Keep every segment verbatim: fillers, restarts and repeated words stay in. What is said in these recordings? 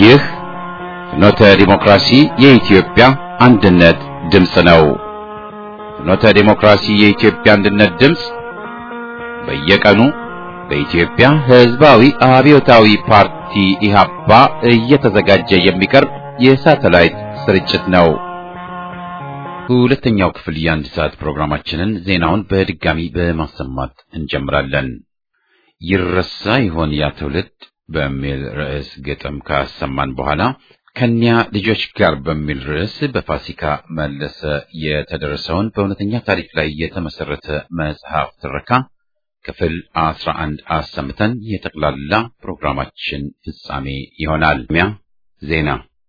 ይህ ፍኖተ ዲሞክራሲ የኢትዮጵያ አንድነት ድምፅ ነው። ፍኖተ ዲሞክራሲ የኢትዮጵያ አንድነት ድምፅ በየቀኑ በኢትዮጵያ ሕዝባዊ አብዮታዊ ፓርቲ ኢህአፓ እየተዘጋጀ የሚቀርብ የሳተላይት ስርጭት ነው። ሁለተኛው ክፍል የአንድ ሰዓት ፕሮግራማችንን ዜናውን በድጋሚ በማሰማት እንጀምራለን። ይረሳ ይሆን ያ ትውልድ በሚል ርዕስ ግጥም ካሰማን በኋላ ከኛ ልጆች ጋር በሚል ርዕስ በፋሲካ መለሰ የተደረሰውን በእውነተኛ ታሪክ ላይ የተመሰረተ መጽሐፍ ትረካ ክፍል አስራ አንድ አሰምተን የጠቅላላ ፕሮግራማችን ፍጻሜ ይሆናል። ሚያ ዜና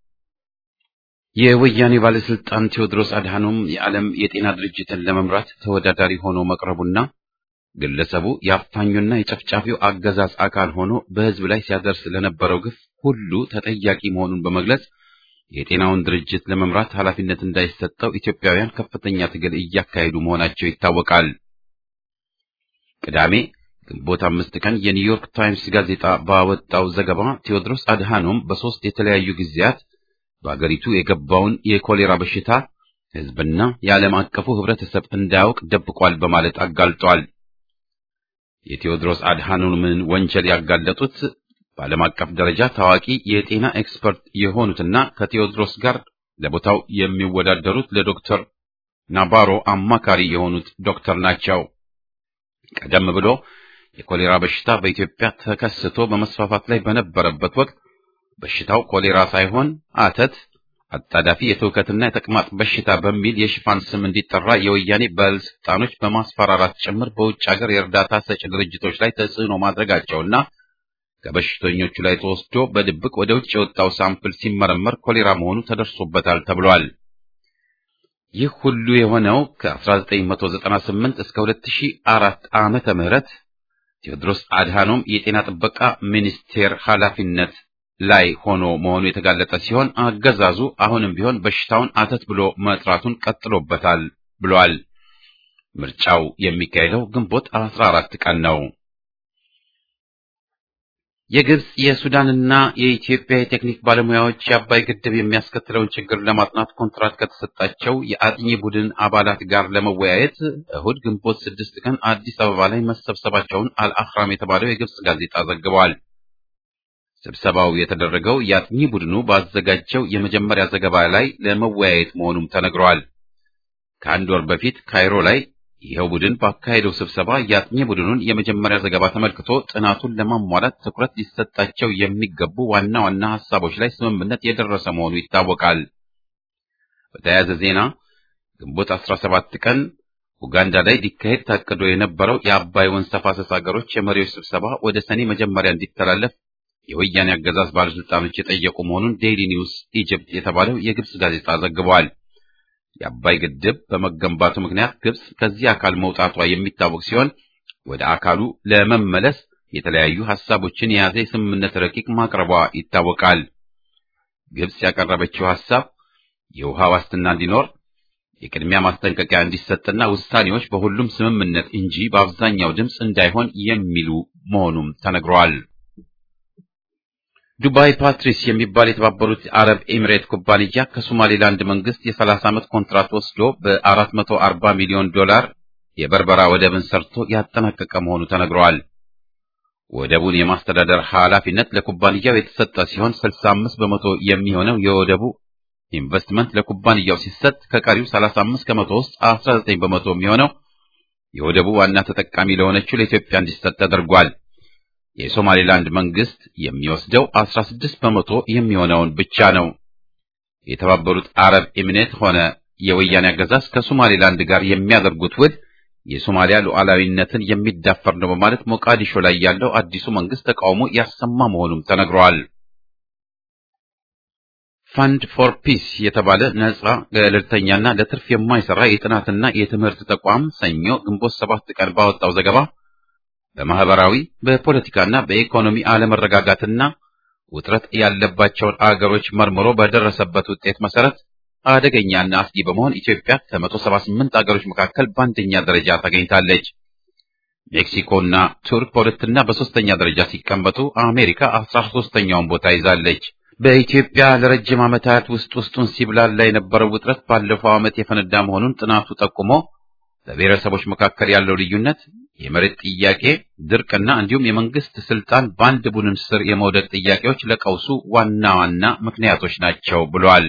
የወያኔ ባለስልጣን ቴዎድሮስ አድሃኖም የዓለም የጤና ድርጅትን ለመምራት ተወዳዳሪ ሆኖ መቅረቡና ግለሰቡ የአፋኙና የጨፍጫፊው አገዛዝ አካል ሆኖ በሕዝብ ላይ ሲያደርስ ለነበረው ግፍ ሁሉ ተጠያቂ መሆኑን በመግለጽ የጤናውን ድርጅት ለመምራት ኃላፊነት እንዳይሰጠው ኢትዮጵያውያን ከፍተኛ ትግል እያካሄዱ መሆናቸው ይታወቃል። ቅዳሜ ግንቦት አምስት ቀን የኒውዮርክ ታይምስ ጋዜጣ ባወጣው ዘገባ ቴዎድሮስ አድሃኖም በሶስት የተለያዩ ጊዜያት በአገሪቱ የገባውን የኮሌራ በሽታ ሕዝብና የዓለም አቀፉ ሕብረተሰብ እንዳያውቅ ደብቋል በማለት አጋልጧል። የቴዎድሮስ አድሃኖምን ወንጀል ያጋለጡት በዓለም አቀፍ ደረጃ ታዋቂ የጤና ኤክስፐርት የሆኑትና ከቴዎድሮስ ጋር ለቦታው የሚወዳደሩት ለዶክተር ናባሮ አማካሪ የሆኑት ዶክተር ናቸው። ቀደም ብሎ የኮሌራ በሽታ በኢትዮጵያ ተከስቶ በመስፋፋት ላይ በነበረበት ወቅት በሽታው ኮሌራ ሳይሆን አተት፣ አጣዳፊ የትውከትና የተቅማጥ በሽታ በሚል የሽፋን ስም እንዲጠራ የወያኔ ባለስልጣኖች በማስፈራራት ጭምር በውጭ ሀገር የእርዳታ ሰጪ ድርጅቶች ላይ ተጽዕኖ ማድረጋቸውና ከበሽተኞቹ ላይ ተወስዶ በድብቅ ወደ ውጭ የወጣው ሳምፕል ሲመረመር ኮሌራ መሆኑ ተደርሶበታል ተብሏል። ይህ ሁሉ የሆነው ከአስራ ዘጠኝ መቶ ዘጠና ስምንት እስከ ሁለት ሺህ አራት ዓመተ ምህረት ቴዎድሮስ አድሃኖም የጤና ጥበቃ ሚኒስቴር ኃላፊነት ላይ ሆኖ መሆኑ የተጋለጠ ሲሆን አገዛዙ አሁንም ቢሆን በሽታውን አተት ብሎ መጥራቱን ቀጥሎበታል ብሏል። ምርጫው የሚካሄደው ግንቦት አስራ አራት ቀን ነው። የግብጽ የሱዳንና የኢትዮጵያ የቴክኒክ ባለሙያዎች የአባይ ግድብ የሚያስከትለውን ችግር ለማጥናት ኮንትራት ከተሰጣቸው የአጥኚ ቡድን አባላት ጋር ለመወያየት እሁድ ግንቦት ስድስት ቀን አዲስ አበባ ላይ መሰብሰባቸውን አልአህራም የተባለው የግብጽ ጋዜጣ ዘግቧል። ስብሰባው የተደረገው የአጥኚ ቡድኑ ባዘጋጀው የመጀመሪያ ዘገባ ላይ ለመወያየት መሆኑም ተነግሯል። ከአንድ ወር በፊት ካይሮ ላይ ይኸው ቡድን ባካሄደው ስብሰባ የአጥኚ ቡድኑን የመጀመሪያ ዘገባ ተመልክቶ ጥናቱን ለማሟላት ትኩረት ሊሰጣቸው የሚገቡ ዋና ዋና ሐሳቦች ላይ ስምምነት የደረሰ መሆኑ ይታወቃል። በተያያዘ ዜና ግንቦት አስራ ሰባት ቀን ኡጋንዳ ላይ ሊካሄድ ታቅዶ የነበረው የአባይ ወንዝ ተፋሰስ ሀገሮች የመሪዎች ስብሰባ ወደ ሰኔ መጀመሪያ እንዲተላለፍ የወያኔ አገዛዝ ባለስልጣኖች የጠየቁ መሆኑን ዴይሊ ኒውስ ኢጅፕት የተባለው የግብጽ ጋዜጣ ዘግቧል። የአባይ ግድብ በመገንባቱ ምክንያት ግብጽ ከዚህ አካል መውጣቷ የሚታወቅ ሲሆን ወደ አካሉ ለመመለስ የተለያዩ ሐሳቦችን የያዘ የስምምነት ረቂቅ ማቅረቧ ይታወቃል። ግብጽ ያቀረበችው ሐሳብ የውሃ ዋስትና እንዲኖር፣ የቅድሚያ ማስጠንቀቂያ እንዲሰጥና ውሳኔዎች በሁሉም ስምምነት እንጂ በአብዛኛው ድምፅ እንዳይሆን የሚሉ መሆኑም ተነግሯል። ዱባይ ፓትሪስ የሚባል የተባበሩት አረብ ኤሚሬት ኩባንያ ከሶማሌላንድ መንግስት የሰላሳ ዓመት ኮንትራት ወስዶ በአራት መቶ አርባ ሚሊዮን ዶላር የበርበራ ወደብን ሰርቶ ያጠናቀቀ መሆኑ ተነግሯል። ወደቡን የማስተዳደር ኃላፊነት ለኩባንያው የተሰጠ ሲሆን ስልሳ አምስት በመቶ የሚሆነው የወደቡ ኢንቨስትመንት ለኩባንያው ሲሰጥ ከቀሪው ሰላሳ አምስት ከመቶ ውስጥ አስራ ዘጠኝ በመቶ የሚሆነው የወደቡ ዋና ተጠቃሚ ለሆነችው ለኢትዮጵያ እንዲሰጥ ተደርጓል። የሶማሌላንድ መንግስት የሚወስደው አስራ ስድስት በመቶ የሚሆነውን ብቻ ነው። የተባበሩት አረብ ኤሚሬት ሆነ የወያኔ አገዛዝ ከሶማሌላንድ ጋር የሚያደርጉት ውል የሶማሊያ ሉዓላዊነትን የሚዳፈር ነው በማለት ሞቃዲሾ ላይ ያለው አዲሱ መንግስት ተቃውሞ ያሰማ መሆኑም ተነግሯል። ፋንድ ፎር ፒስ የተባለ ነጻ ገለልተኛና ለትርፍ የማይሰራ የጥናትና የትምህርት ተቋም ሰኞ ግንቦት ሰባት ቀን ባወጣው ዘገባ በማህበራዊ በፖለቲካና በኢኮኖሚ አለመረጋጋትና ውጥረት ያለባቸውን አገሮች መርምሮ በደረሰበት ውጤት መሰረት አደገኛና አስጊ በመሆን ኢትዮጵያ ከመቶ ሰባ ስምንት አገሮች መካከል በአንደኛ ደረጃ ተገኝታለች። ሜክሲኮና ቱርክ በሁለተኛ በሶስተኛ ደረጃ ሲቀመጡ አሜሪካ አስራ ሶስተኛውን ቦታ ይዛለች። በኢትዮጵያ ለረጅም ዓመታት ውስጥ ውስጡን ሲብላላ የነበረው ውጥረት ባለፈው ዓመት የፈነዳ መሆኑን ጥናቱ ጠቁሞ በብሔረሰቦች መካከል ያለው ልዩነት፣ የመሬት ጥያቄ፣ ድርቅና እንዲሁም የመንግስት ስልጣን በአንድ ቡድን ስር የመውደቅ ጥያቄዎች ለቀውሱ ዋና ዋና ምክንያቶች ናቸው ብሏል።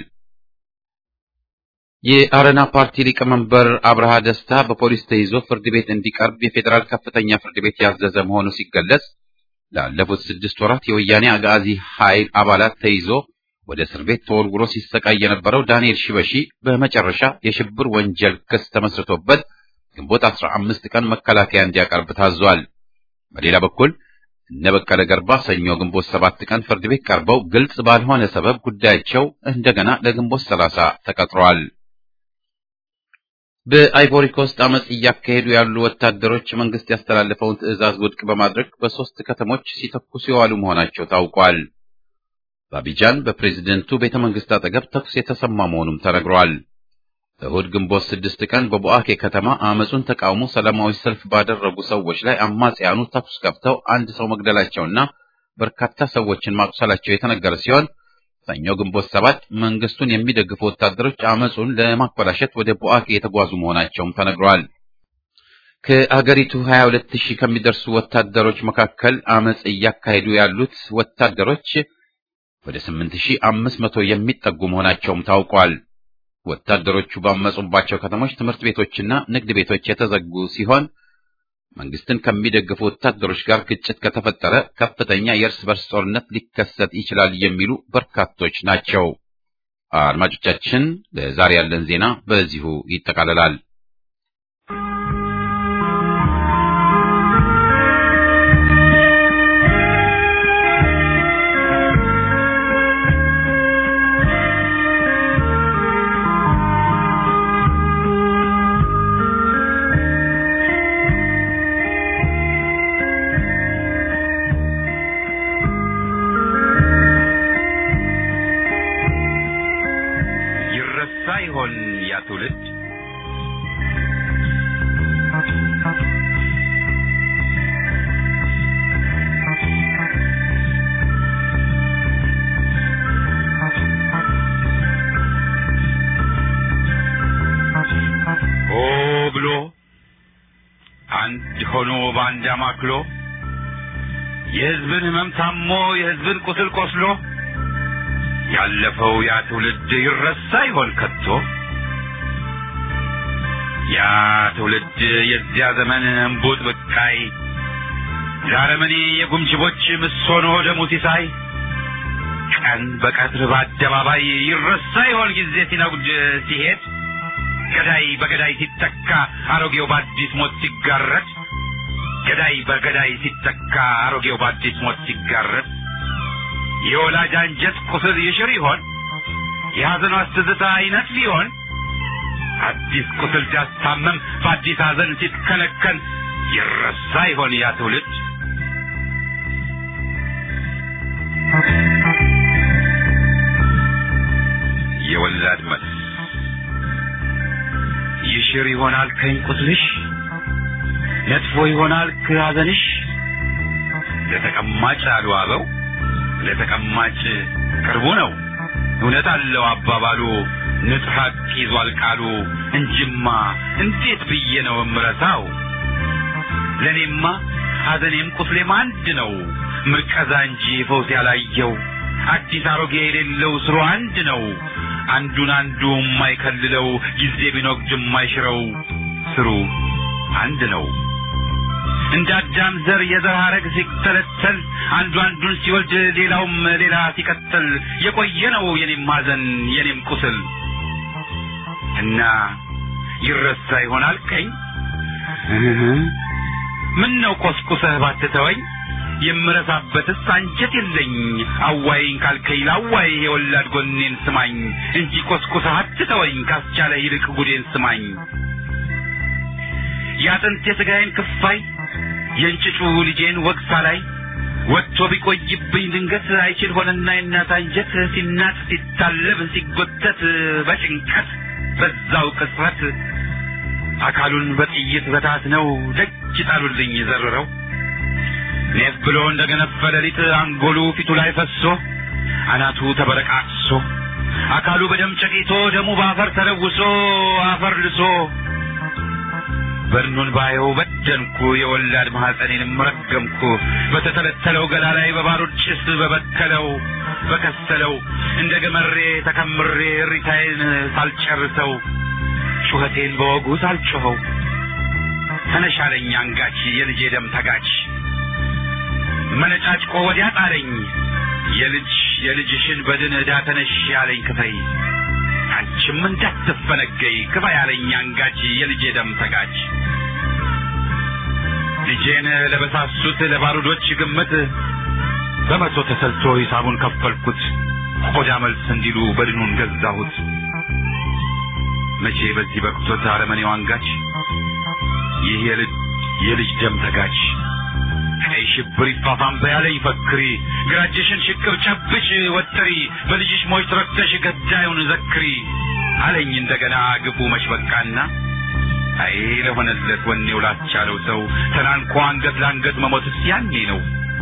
የአረና ፓርቲ ሊቀመንበር አብርሃ ደስታ በፖሊስ ተይዞ ፍርድ ቤት እንዲቀርብ የፌዴራል ከፍተኛ ፍርድ ቤት ያዘዘ መሆኑ ሲገለጽ፣ ላለፉት ስድስት ወራት የወያኔ አጋዚ ኃይል አባላት ተይዞ ወደ እስር ቤት ተወርውሮ ሲሰቃይ የነበረው ዳንኤል ሽበሺ በመጨረሻ የሽብር ወንጀል ክስ ተመስርቶበት ግንቦት አስራ አምስት ቀን መከላከያ እንዲያቀርብ ታዟል። በሌላ በኩል እነ በቀለ ገርባ ሰኞ ግንቦት ሰባት ቀን ፍርድ ቤት ቀርበው ግልጽ ባልሆነ ሰበብ ጉዳያቸው እንደገና ለግንቦት ሰላሳ ተቀጥሯል። በአይቮሪ ኮስት አመጽ እያካሄዱ ያሉ ወታደሮች መንግስት ያስተላለፈውን ትዕዛዝ ውድቅ በማድረግ በሶስት ከተሞች ሲተኩሱ የዋሉ መሆናቸው ታውቋል። በአቢጃን በፕሬዝደንቱ ቤተ መንግስት አጠገብ ተኩስ የተሰማ መሆኑም ተነግሯል። እሁድ ግንቦት ስድስት ቀን በቦአኬ ከተማ አመጹን ተቃውሞ ሰላማዊ ሰልፍ ባደረጉ ሰዎች ላይ አማጽያኑ ተኩስ ከፍተው አንድ ሰው መግደላቸውና በርካታ ሰዎችን ማቁሰላቸው የተነገረ ሲሆን ሰኞ ግንቦት ሰባት መንግስቱን የሚደግፉ ወታደሮች አመጹን ለማኮላሸት ወደ ቦአኬ የተጓዙ መሆናቸውም ተነግሯል። ከአገሪቱ ሀያ ሁለት ሺህ ከሚደርሱ ወታደሮች መካከል አመጽ እያካሄዱ ያሉት ወታደሮች ወደ ስምንት ሺህ አምስት መቶ የሚጠጉ መሆናቸውም ታውቋል። ወታደሮቹ ባመጹባቸው ከተሞች ትምህርት ቤቶችና ንግድ ቤቶች የተዘጉ ሲሆን መንግስትን ከሚደግፉ ወታደሮች ጋር ግጭት ከተፈጠረ ከፍተኛ የእርስ በርስ ጦርነት ሊከሰት ይችላል የሚሉ በርካቶች ናቸው። አድማጮቻችን፣ ለዛሬ ያለን ዜና በዚሁ ይጠቃለላል። ሳይሆን ያ ትውልድ ኦ ብሎ አንድ ሆኖ ባንድ አማክሎ የሕዝብን ሕመም ታሞ የሕዝብን ቁስል ቆስሎ ያለፈው ያ ትውልድ ይረሳ ይሆን ከቶ? ያ ትውልድ የዚያ ዘመን እምቡጥ ብቃይ ዛረመኔ የጉምጅቦች ምሶኖ ደሙ ሲሳይ ቀን በቀትር በአደባባይ ይረሳ ይሆን ጊዜ ሲነጉድ ሲሄድ ገዳይ በገዳይ ሲተካ አሮጌው በአዲስ ሞት ሲጋረድ ገዳይ በገዳይ ሲተካ አሮጌው በአዲስ ሞት ሲጋረድ የወላጅ አንጀት ቁስል ይሽር ይሆን? የሐዘኗ ትዝታ አይነት ሊሆን አዲስ ቁስል ሲያስታመም በአዲስ ሐዘን ሲትከለከል ይረሳ ይሆን ያ ትውልድ? የወላድ መልስ ይሽር ይሆናል ከኝ ቁስልሽ ነጥፎ ይሆናል ከሐዘንሽ ለተቀማጭ አሉ አበው ለተቀማጭ ቅርቡ ነው እውነት አለው አባባሉ ንጥሐቅ ይዟል ቃሉ እንጂማ እንዴት ብዬ ነው እምረሳው ለኔማ ሐዘኔም ቁስሌም አንድ ነው ምርቀዛ እንጂ ፈውስ ያላየው አዲስ አሮጌ የሌለው ስሩ አንድ ነው አንዱን አንዱ የማይከልለው ጊዜ ቢኖግድ የማይሽረው ስሩ አንድ ነው እንደ አዳም ዘር የዘር ሐረግ ሲተለተል አንዱ አንዱን ሲወልድ ሌላውም ሌላ ሲቀጥል የቆየ ነው የኔም ሐዘን የኔም ቁስል እና ይረሳ ይሆናል ከኝ ምን ነው ቆስቁሰህ ባትተወኝ የምረሳበትስ አንጀት የለኝ አዋይን ካልከኝ ላዋይ የወላድ ጎኔን ስማኝ እንጂ ቆስቁሰህ አትተወኝ ካስቻለ ይልቅ ጉዴን ስማኝ ያጥንት የሥጋዬን ክፋይ የእንጭጩ ልጄን ወቅሳ ላይ ወጥቶ ቢቆይብኝ ድንገት አይችል ሆነና የእናት አንጀት ሲናጥ ሲታለብ ሲጎተት በጭንቀት በዛው ቅጽበት አካሉን በጥይት በታትነው ደጅ ጣሉልኝ ዘርረው ኔፍ ብሎ እንደገነፈ ሌሊት አንጎሉ ፊቱ ላይ ፈሶ አናቱ ተበረቃቅሶ አካሉ በደም ጨቂቶ ደሙ ባፈር ተለውሶ አፈር ልሶ በርኑን ባየው በደንኩ የወላድ ማህፀኔንም ረገምኩ በተተለተለው ገላ ላይ በባሩድ ጭስ በበከለው በከሰለው እንደ ገመሬ ተከምሬ ሪታዬን ሳልጨርሰው ጩኸቴን በወጉ ሳልጮኸው ተነሻለኝ አንጋች የልጄ ደም ተጋች መነጫጭቆ ወዲያ ጣለኝ የልጅ የልጅሽን በድን ዕዳ ተነሽ ያለኝ ክፈይ አንቺም እንዳትፈነገይ ክፋ ያለኝ አንጋች የልጄ ደም ተጋች ልጄን ለበሳሱት ለባሩዶች ግምት በመቶ ተሰልቶ ሂሳቡን ከፈልኩት ቆዳ መልስ እንዲሉ በድኑን ገዛሁት መቼ በዚህ በቅቶት አረመኔው አንጋች ይህ የልጅ የልጅ ደም ተጋች ቀይ ሽብር ይፋፋም በያለኝ ፈክሪ ግራጅሽን ሽቅብ ጨብጭ ወጥሪ በልጅሽ ሞች ተረክተሽ ገዳዩን ዘክሪ አለኝ እንደገና ግቡ መሽበቃና አይ ለሆነለት ወኔው ላቻለው ሰው ተናንቆ አንገት ለአንገት መሞትስ ያኔ ነው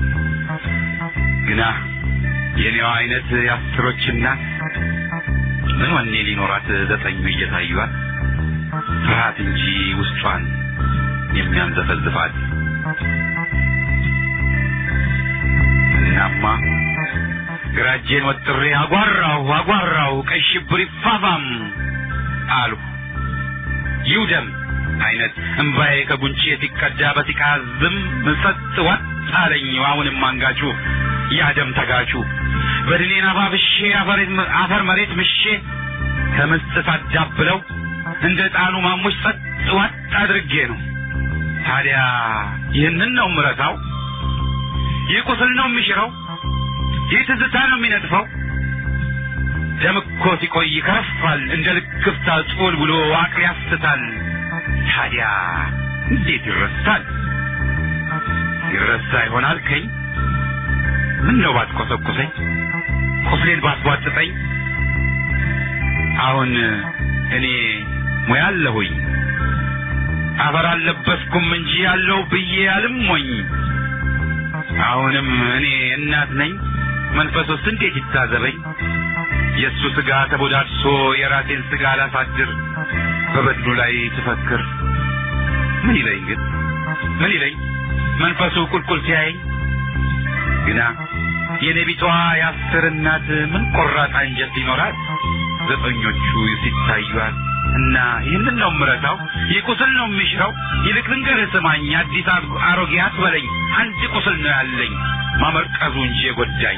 ግና የኔው አይነት ያስሮች እናት ምን ወኔ ሊኖራት ዘጠኙ እየታዩአት ፍርሃት እንጂ ውስጧን የሚያንዘፈዝፋት እናማ ግራጄን ወጥሬ አጓራው አጓራው ቀይ ሽብር ይፋፋም አልሁ ይውደም አይነት እንባዬ ከጉንጬ ሲቀዳ በሲቃዝም ሰጥ ወጣለኝ አሁንም አንጋቹ ያደም ተጋቹ በድኔና ባብሼ አፈር መሬት ምሼ ከምስጥ ሳዳብለው እንደ ጣኑ ማሙሽ ሰጥ ወጥ አድርጌ ነው ታዲያ ይህንን ነው ምረታው ይቁስል ነው የሚሽረው ይትዝታ ነው የሚነጥፈው ደምኮ ሲቆይ ከረፋል እንደ ልክፍታ ጾል ብሎ አቅል ያስታል ታዲያ እንዴት ይረሳል ይረሳ ይሆናል ከኝ ምን ነው ባትቆሰቁሰኝ ቁስሌን ባትዋጥጠኝ አሁን እኔ ሙያለሁኝ አፈር አልለበስኩም እንጂ ያለው ብዬ አልሞኝ አሁንም እኔ እናት ነኝ መንፈሱስ እንዴት ይታዘበኝ የሱ ስጋ ተቦዳድሶ የራሴን ስጋ ላሳድር በበድሉ ላይ ተፈክር ምን ይለኝ ግን ምን ይለኝ መንፈሱ ቁልቁል ሲያየኝ ግና የነቢቷ ያስር እናት ምን ቆራጥ አንጀት ይኖራል ዘጠኞቹ ሲታዩአት እና ይህንን ነው ምረታው ይቁስል ነው የሚሽረው ይልቅ ልንገርህ ስማኝ አዲስ አሮጌ አትበለኝ አንድ ቁስል ነው ያለኝ ማመርቀዙ እንጂ የጎዳኝ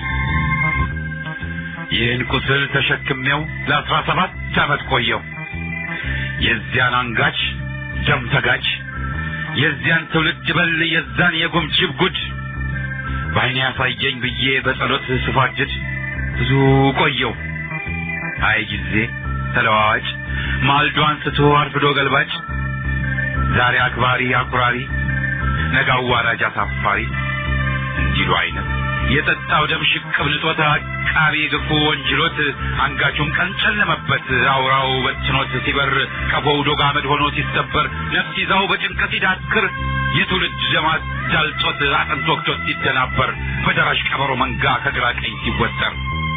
ይህን ቁስል ተሸክሜው ለአስራ ሰባት ዓመት ቆየው የዚያን አንጋች ደም ተጋች የዚያን ትውልድ በል የዛን የጉምጅብ ጉድ በዓይኔ ያሳየኝ ብዬ በጸሎት ስፋጅድ ብዙ ቆየው አይ ጊዜ ተለዋዋጭ ማልዶ አንስቶ አርፍዶ ገልባጭ ዛሬ አክባሪ አኩራሪ ነገ አዋራጅ አሳፋሪ እንዲሉ አይነት የጠጣው ደም ሽቅብ ልጦት አቃቢ ግፉ ወንጅሎት አንጋቹም ቀን ጨለመበት አውራው በትኖት ሲበር ቀቦው ዶግ አመድ ሆኖ ሲሰበር ነፍስ ይዛው በጭንቀት ሲዳክር የትውልድ ደማት ዳልጦት አጥንት ወቅቶት ሲደናበር በደራሽ ቀበሮ መንጋ ከግራ ቀኝ ሲወጠር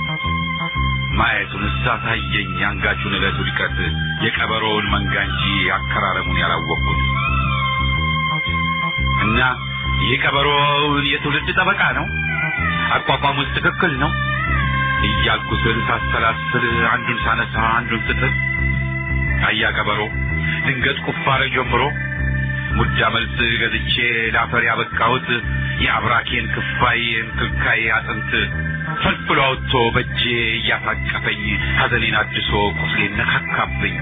ማየቱን ሳሳየኝ አንጋቹን ዕለት ውድቀት የቀበሮውን መንጋ እንጂ አከራረሙን ያላወቅኩት እና ይህ ቀበሮውን የትውልድ ጠበቃ ነው አቋቋሙስ ትክክል ነው እያልኩ ስል ሳሰላስል አንዱን ሳነሳ አንዱን ስጥል አያ ቀበሮ ድንገት ቁፋረ ጀምሮ ሙጃ መልስ ገዝቼ ላፈር ያበቃሁት የአብራኬን ክፋይ እንክልካይ አጥንት ፈልፍሎ አውጥቶ በእጄ እያታቀፈኝ ሐዘኔን አድሶ ቁስሌን ነካካብኝ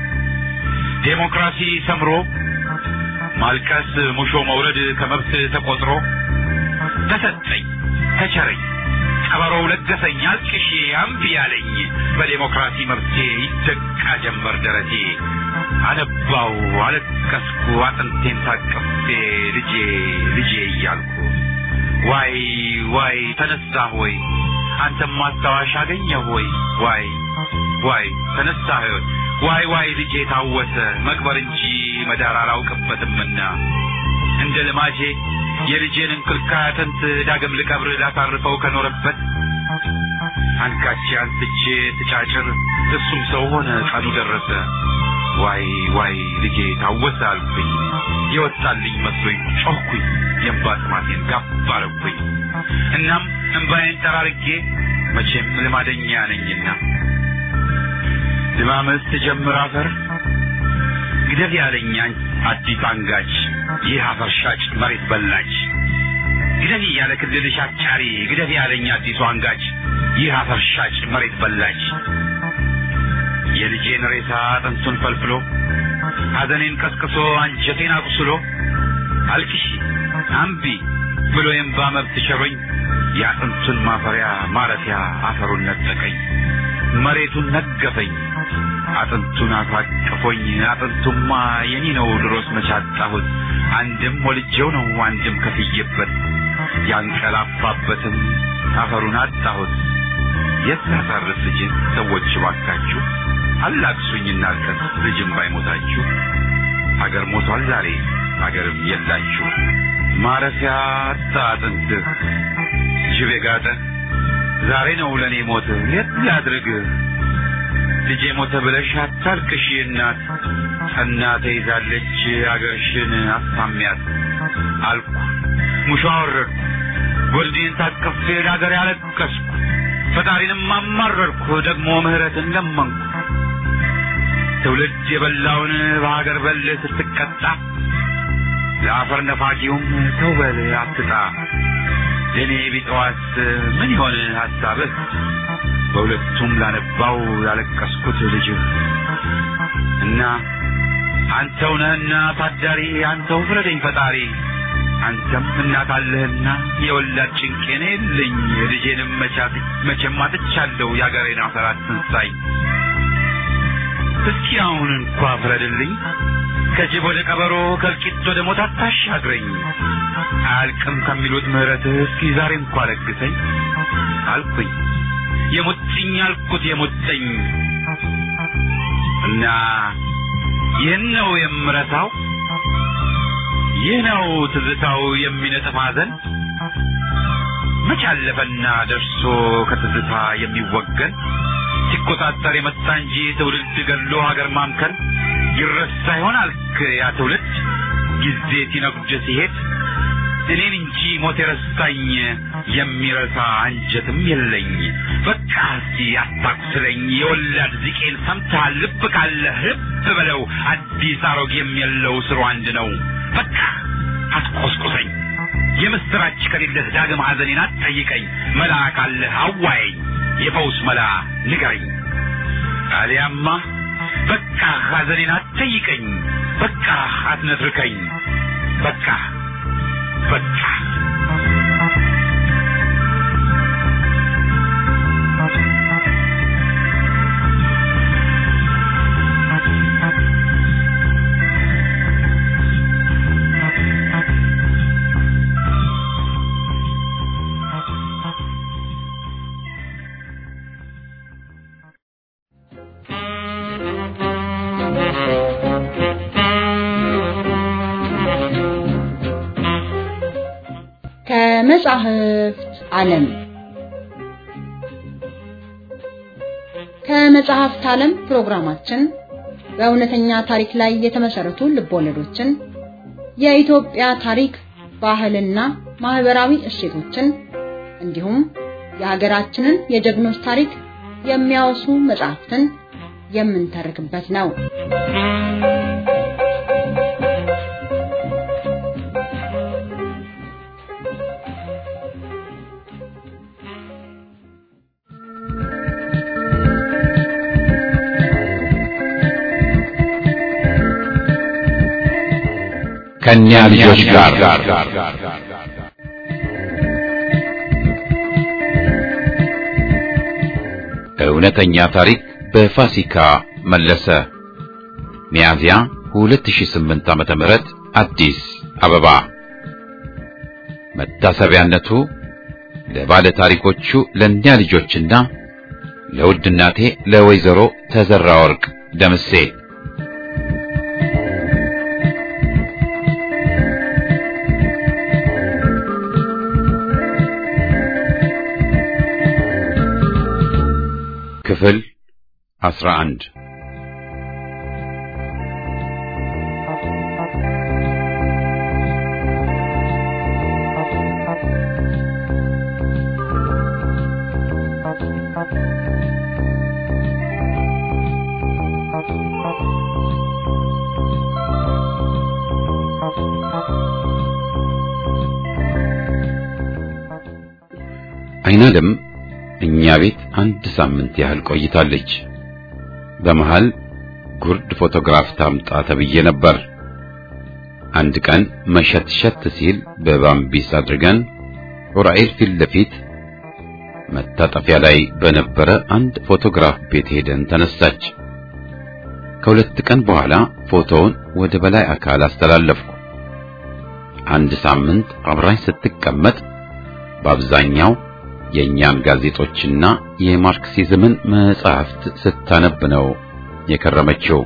ዴሞክራሲ ሰምሮ ማልቀስ ሙሾ መውረድ ከመብት ተቆጥሮ ተሰጠኝ ተቸረኝ ቀበሮው ለገሰኝ አልቅሼ አምቢ ያለኝ በዴሞክራሲ መብቴ ይደቃ ጀመር ደረቴ አነባው አለቀስኩ አጥንቴን ታቅፌ ልጄ ልጄ እያልኩ ዋይ ዋይ ተነሳ ሆይ አንተም ማስታወሻ አገኘ ሆይ ዋይ ዋይ ተነሳ ሆይ ዋይ ዋይ ልጄ ታወሰ መቅበር እንጂ መዳር አላውቅበትምና እንደ ልማጄ የልጄን እንክልካይ አጥንት ዳግም ልቀብር ላሳርፈው ከኖረበት አንካቼ አንስቼ ተጫጭር እሱም ሰው ሆነ ቀኑ ደረሰ ዋይ ዋይ ልጄ ታወሰ አልኩኝ የወጣልኝ መስሎኝ ጮህኩኝ የእንባ ጥማቴን ጋባረኩኝ እናም እንባዬን ጠራርጌ መቼም ልማደኛ ነኝና ድማመስ ተጀምራ አፈር ግደል ያለኝ አዲስ አንጋች ይህ አፈር ሻጭ መሬት በላች ግደል ያለ ክልልሽ አጫሪ ግደል ያለኝ አዲስ አንጋች ይህ አፈር ሻጭ መሬት በላች የልጄን ሬሳ አጥንቱን ፈልፍሎ ሐዘኔን ቀስቅሶ አንጀቴን አቁስሎ አልቅሺ አምቢ ብሎ የእንባ መብት ቸሮኝ የአጥንቱን ማፈሪያ ማረፊያ አፈሩን ነጠቀኝ መሬቱን ነገፈኝ አጥንቱን አፋቅፎኝ አጥንቱማ የኔ ነው ድሮስ መቻጣሁት አንድም ወልጄው ነው አንድም ከፍዬበት ያንቀላፋበትም አፈሩን አጣሁት የታሳርፍ ልጅ ሰዎች ባካችሁ አላክሱኝና አልቀስ ልጅም ባይሞታችሁ ሀገር ሞቷል ዛሬ ሀገርም የላችሁ ማረፊያ አጥንት ጅብ ጋጠ ዛሬ ነው ለኔ ሞት የት ላድርግ ልጄ ሞተ ብለሽ አታልቅሽ እናት እናቴ ይዛለች ሀገርሽን አስታሚያት አልኩ ሙሾ አወረድኩ ጎልዴን ታቅፌ ለሀገር ያለቀስኩ ፈጣሪንም አማረርኩ ደግሞ ምህረትን ለመንኩ ትውልድ የበላውን በሀገር በል ስትቀጣ ለአፈር ነፋቂውም ተው በል አትጣ ለኔ ቢጠዋስ ምን ይሆን ሐሳብህ በሁለቱም ላነባው ያለቀስኩት ልጅ እና አንተው ነህና ታዳሪ አንተው ፍረደኝ ፈጣሪ አንተም እናት አለህና የወላድ ጭንቄን የለኝ ልጄንም መቻት መቼም አጥቻለሁ ያገሬን አፈራት ትንሳይ እስኪ አሁን እንኳን ፍረድልኝ ከጅብ ወደ ቀበሮ ከልቂት ወደ ሞት አታሻግረኝ አልቅም ከሚሉት ምህረትህ እስኪ ዛሬ እንኳን ለግሰኝ አልኩኝ የሞትኝ አልኩት የሞተኝ እና ይህን ነው የምረታው ይህ ነው ትዝታው የሚነጥፍ ሐዘን መች አለፈና ደርሶ ከትዝታ የሚወገን ሲቆጣጠር የመጣ እንጂ ትውልድ ገድሎ ሀገር ማምከን ይረሳ ይሆን አልክ ያ ትውልድ ጊዜ ሲነጉድ ሲሄድ እኔን እንጂ ሞት የረሳኝ የሚረሳ አንጀትም የለኝ በቃ እስቲ አታቁስለኝ የወላድ ዚቄን ሰምተሃል ልብ ካለህ ልብ በለው አዲስ አሮጌም የለው ስሩ አንድ ነው በቃ አትቆስቁሰኝ የምስራች ከሌለህ ዳግም ሐዘኔን አትጠይቀኝ መላ ካለህ አዋየኝ የፈውስ መላ ንገረኝ አሊያማ በቃ ሐዘኔን አትጠይቀኝ በቃ አትነትርከኝ በቃ በቃ ከመጽሐፍት ዓለም ከመጽሐፍት ዓለም ፕሮግራማችን በእውነተኛ ታሪክ ላይ የተመሰረቱ ልቦለዶችን የኢትዮጵያ ታሪክ ባህልና ማህበራዊ እሴቶችን እንዲሁም የሀገራችንን የጀግኖች ታሪክ የሚያወሱ መጽሐፍትን የምንተርክበት ነው። ከኛ ልጆች ጋር እውነተኛ ታሪክ በፋሲካ መለሰ ሚያዝያ ሁለት ሺህ ስምንት ዓመተ ምህረት አዲስ አበባ መታሰቢያነቱ ለባለ ታሪኮቹ ለኛ ልጆችና ለውድ እናቴ ለወይዘሮ ተዘራ ወርቅ ደምሴ ክፍል አስራ አንድ አይናለም እኛ ቤት አንድ ሳምንት ያህል ቆይታለች። በመሃል ጉርድ ፎቶግራፍ ታምጣ ተብዬ ነበር። አንድ ቀን መሸትሸት ሲል በባምቢስ አድርገን ኡራኤል ፊት ለፊት መታጠፊያ ላይ በነበረ አንድ ፎቶግራፍ ቤት ሄደን ተነሳች። ከሁለት ቀን በኋላ ፎቶውን ወደ በላይ አካል አስተላለፍኩ። አንድ ሳምንት አብራኝ ስትቀመጥ በአብዛኛው የኛን ጋዜጦችና የማርክሲዝምን መጻሕፍት ስታነብ ነው የከረመችው።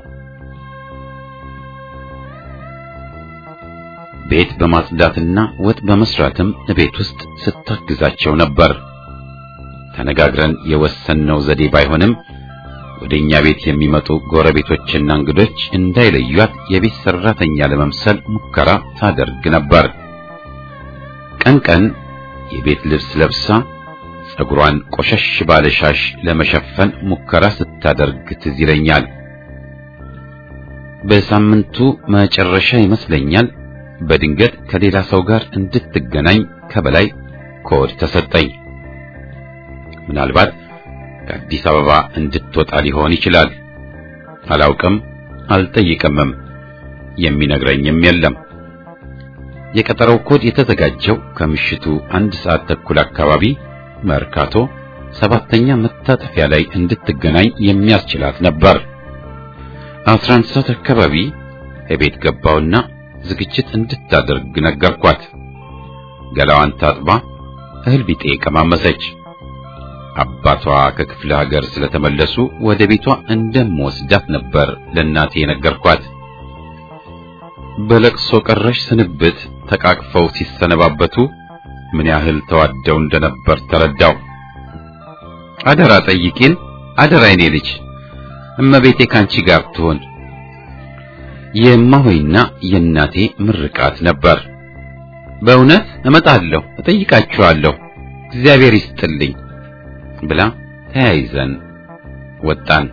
ቤት በማጽዳትና ወጥ በመስራትም ቤት ውስጥ ስታግዛቸው ነበር። ተነጋግረን የወሰንነው ዘዴ ባይሆንም ወደኛ ቤት የሚመጡ ጎረቤቶችና እንግዶች እንዳይለዩት የቤት ሰራተኛ ለመምሰል ሙከራ ታደርግ ነበር። ቀን ቀን የቤት ልብስ ለብሳ ጸጉሯን ቆሸሽ ባለ ሻሽ ለመሸፈን ሙከራ ስታደርግ ትዝ ይለኛል። በሳምንቱ መጨረሻ ይመስለኛል በድንገት ከሌላ ሰው ጋር እንድትገናኝ ከበላይ ኮድ ተሰጠኝ። ምናልባት ከአዲስ አበባ እንድትወጣ ሊሆን ይችላል። አላውቅም፣ አልጠይቅምም፣ የሚነግረኝም የለም። የቀጠረው ኮድ የተዘጋጀው ከምሽቱ አንድ ሰዓት ተኩል አካባቢ መርካቶ ሰባተኛ መታጠፊያ ላይ እንድትገናኝ የሚያስችላት ነበር። አስራ አንድ ሰዓት አካባቢ እቤት ገባውና ዝግጅት እንድታደርግ ነገርኳት። ገላዋን ታጥባ እህል ቢጤ ቀማመሰች። አባቷ ከክፍለ ሀገር ስለተመለሱ ወደ ቤቷ እንደምወስዳት ነበር ለእናቴ ነገርኳት። በለቅሶ ቀረሽ ስንብት ተቃቅፈው ሲሰነባበቱ ምን ያህል ተዋደው እንደነበር ተረዳው። አደራ ጠይቂን፣ አደራ የኔ ልጅ፣ እመቤቴ ካንቺ ጋር ትሆን የማሆይና የእናቴ ምርቃት ነበር። በእውነት እመጣለሁ፣ እጠይቃችኋለሁ፣ እግዚአብሔር ይስጥልኝ ብላ ተያይዘን ወጣን።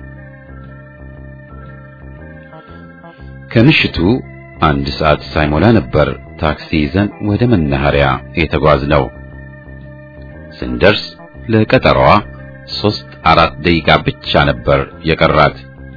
ከምሽቱ አንድ ሰዓት ሳይሞላ ነበር ታክሲ ይዘን ወደ መናኸሪያ የተጓዝነው። ስንደርስ ለቀጠሮዋ ሶስት አራት ደቂቃ ብቻ ነበር የቀራት።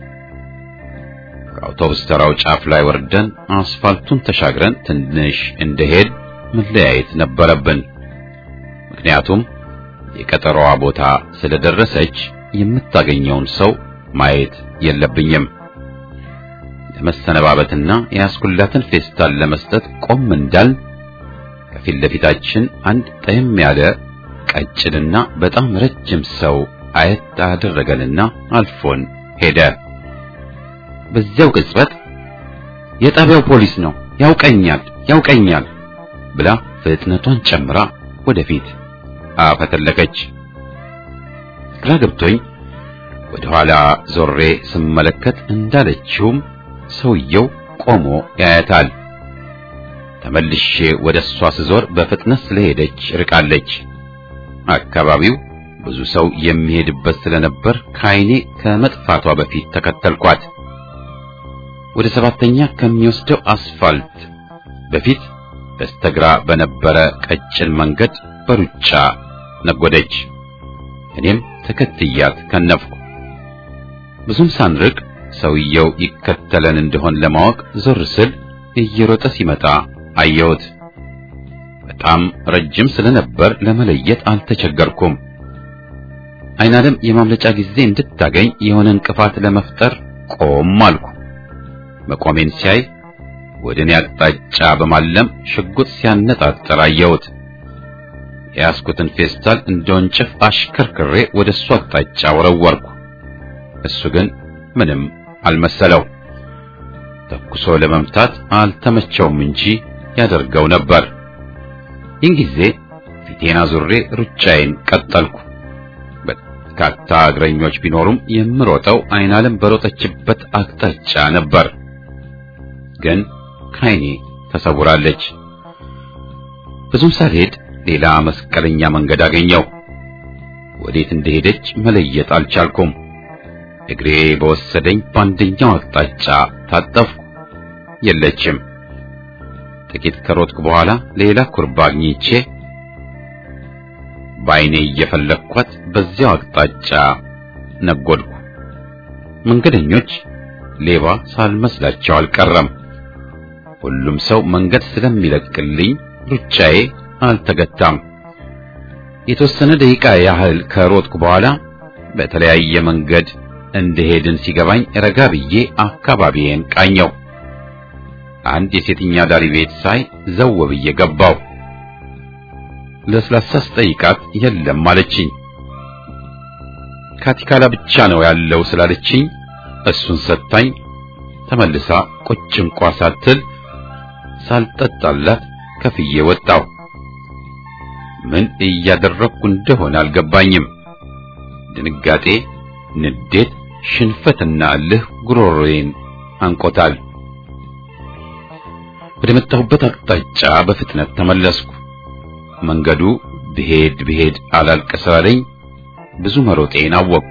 ከአውቶቡስ ተራው ጫፍ ላይ ወርደን አስፋልቱን ተሻግረን ትንሽ እንደሄድ መለያየት ነበረብን። ምክንያቱም የቀጠሮዋ ቦታ ስለደረሰች የምታገኘውን ሰው ማየት የለብኝም። ለመሰነባበትና ያስኩላትን ፌስታል ለመስጠት ቆም እንዳል ከፊት ለፊታችን አንድ ጠየም ያለ ቀጭንና በጣም ረጅም ሰው አየት አደረገንና አልፎን ሄደ። በዚያው ቅጽበት የጣቢያው ፖሊስ ነው፣ ያውቀኛል ያውቀኛል ብላ ፍጥነቷን ጨምራ ወደፊት አፈተለከች። ግራ ገብቶኝ ወደ ኋላ ዞሬ ስመለከት እንዳለችውም ሰውየው ቆሞ ያያታል። ተመልሼ ወደሷ ስዞር በፍጥነት ስለሄደች ርቃለች። አካባቢው ብዙ ሰው የሚሄድበት ስለነበር ከዓይኔ ከመጥፋቷ በፊት ተከተልኳት። ወደ ሰባተኛ ከሚወስደው አስፋልት በፊት በስተግራ በነበረ ቀጭን መንገድ በሩጫ ነጎደች። እኔም ተከትያት ከነፍኩ። ብዙም ሳንርቅ ሰውየው ይከተለን እንደሆን ለማወቅ ዞር ስል እየሮጠ ሲመጣ አየሁት። በጣም ረጅም ስለነበር ለመለየት አልተቸገርኩም። አይናለም የማምለጫ ጊዜ እንድታገኝ የሆነ እንቅፋት ለመፍጠር ቆም አልኩ። መቆሜን ሲያይ ወደኔ አቅጣጫ በማለም ሽጉጥ ሲያነጣጥር አየሁት። የያዝኩትን ፌስታል እንደወንጭፍ አሽከርክሬ ወደሱ አቅጣጫ ወረወርኩ። እሱ ግን ምንም አልመሰለው። ተኩሶ ለመምታት አልተመቸውም እንጂ ያደርገው ነበር። ይህን ጊዜ ፊቴን አዙሬ ሩጫዬን ቀጠልኩ። በርካታ እግረኞች ቢኖሩም የምሮጠው አይናለም በሮጠችበት አቅጣጫ ነበር። ግን ከዓይኔ ተሰውራለች። ብዙም ሳልሄድ ሌላ መስቀለኛ መንገድ አገኘው። ወዴት እንደሄደች መለየት አልቻልኩም። እግሬ በወሰደኝ በአንደኛው አቅጣጫ ታጠፍኩ። የለችም። ጥቂት ከሮጥኩ በኋላ ሌላ ኩርባ አግኝቼ በዓይኔ እየፈለኳት በዚያው አቅጣጫ ነጎድኩ። መንገደኞች ሌባ ሳልመስላቸው አልቀረም። ሁሉም ሰው መንገድ ስለሚለቅልኝ ሩጫዬ አልተገታም። የተወሰነ ደቂቃ ያህል ከሮጥኩ በኋላ በተለያየ መንገድ እንደሄድን ሲገባኝ ረጋ ብዬ አካባቢዬን ቃኘው። አንድ የሴትኛ ዳሪ ቤት ሳይ ዘው ብዬ ገባው። ለስላሳ ስጠይቃት የለም አለችኝ። ካቲካላ ብቻ ነው ያለው ስላለችኝ እሱን ሰጣኝ። ተመልሳ ቁጭ እንኳ ሳትል ሳልጠጣላት ከፍዬ ወጣው። ምን እያደረኩ እንደሆነ አልገባኝም። ድንጋጤ፣ ንዴት፣ ሽንፈትና እልህ ጉሮሮዬን አንቆታል። ወደ መጣሁበት አቅጣጫ በፍጥነት ተመለስኩ። መንገዱ ብሄድ ብሄድ አላልቀሰለኝ። ብዙ መሮጤን አወቅኩ።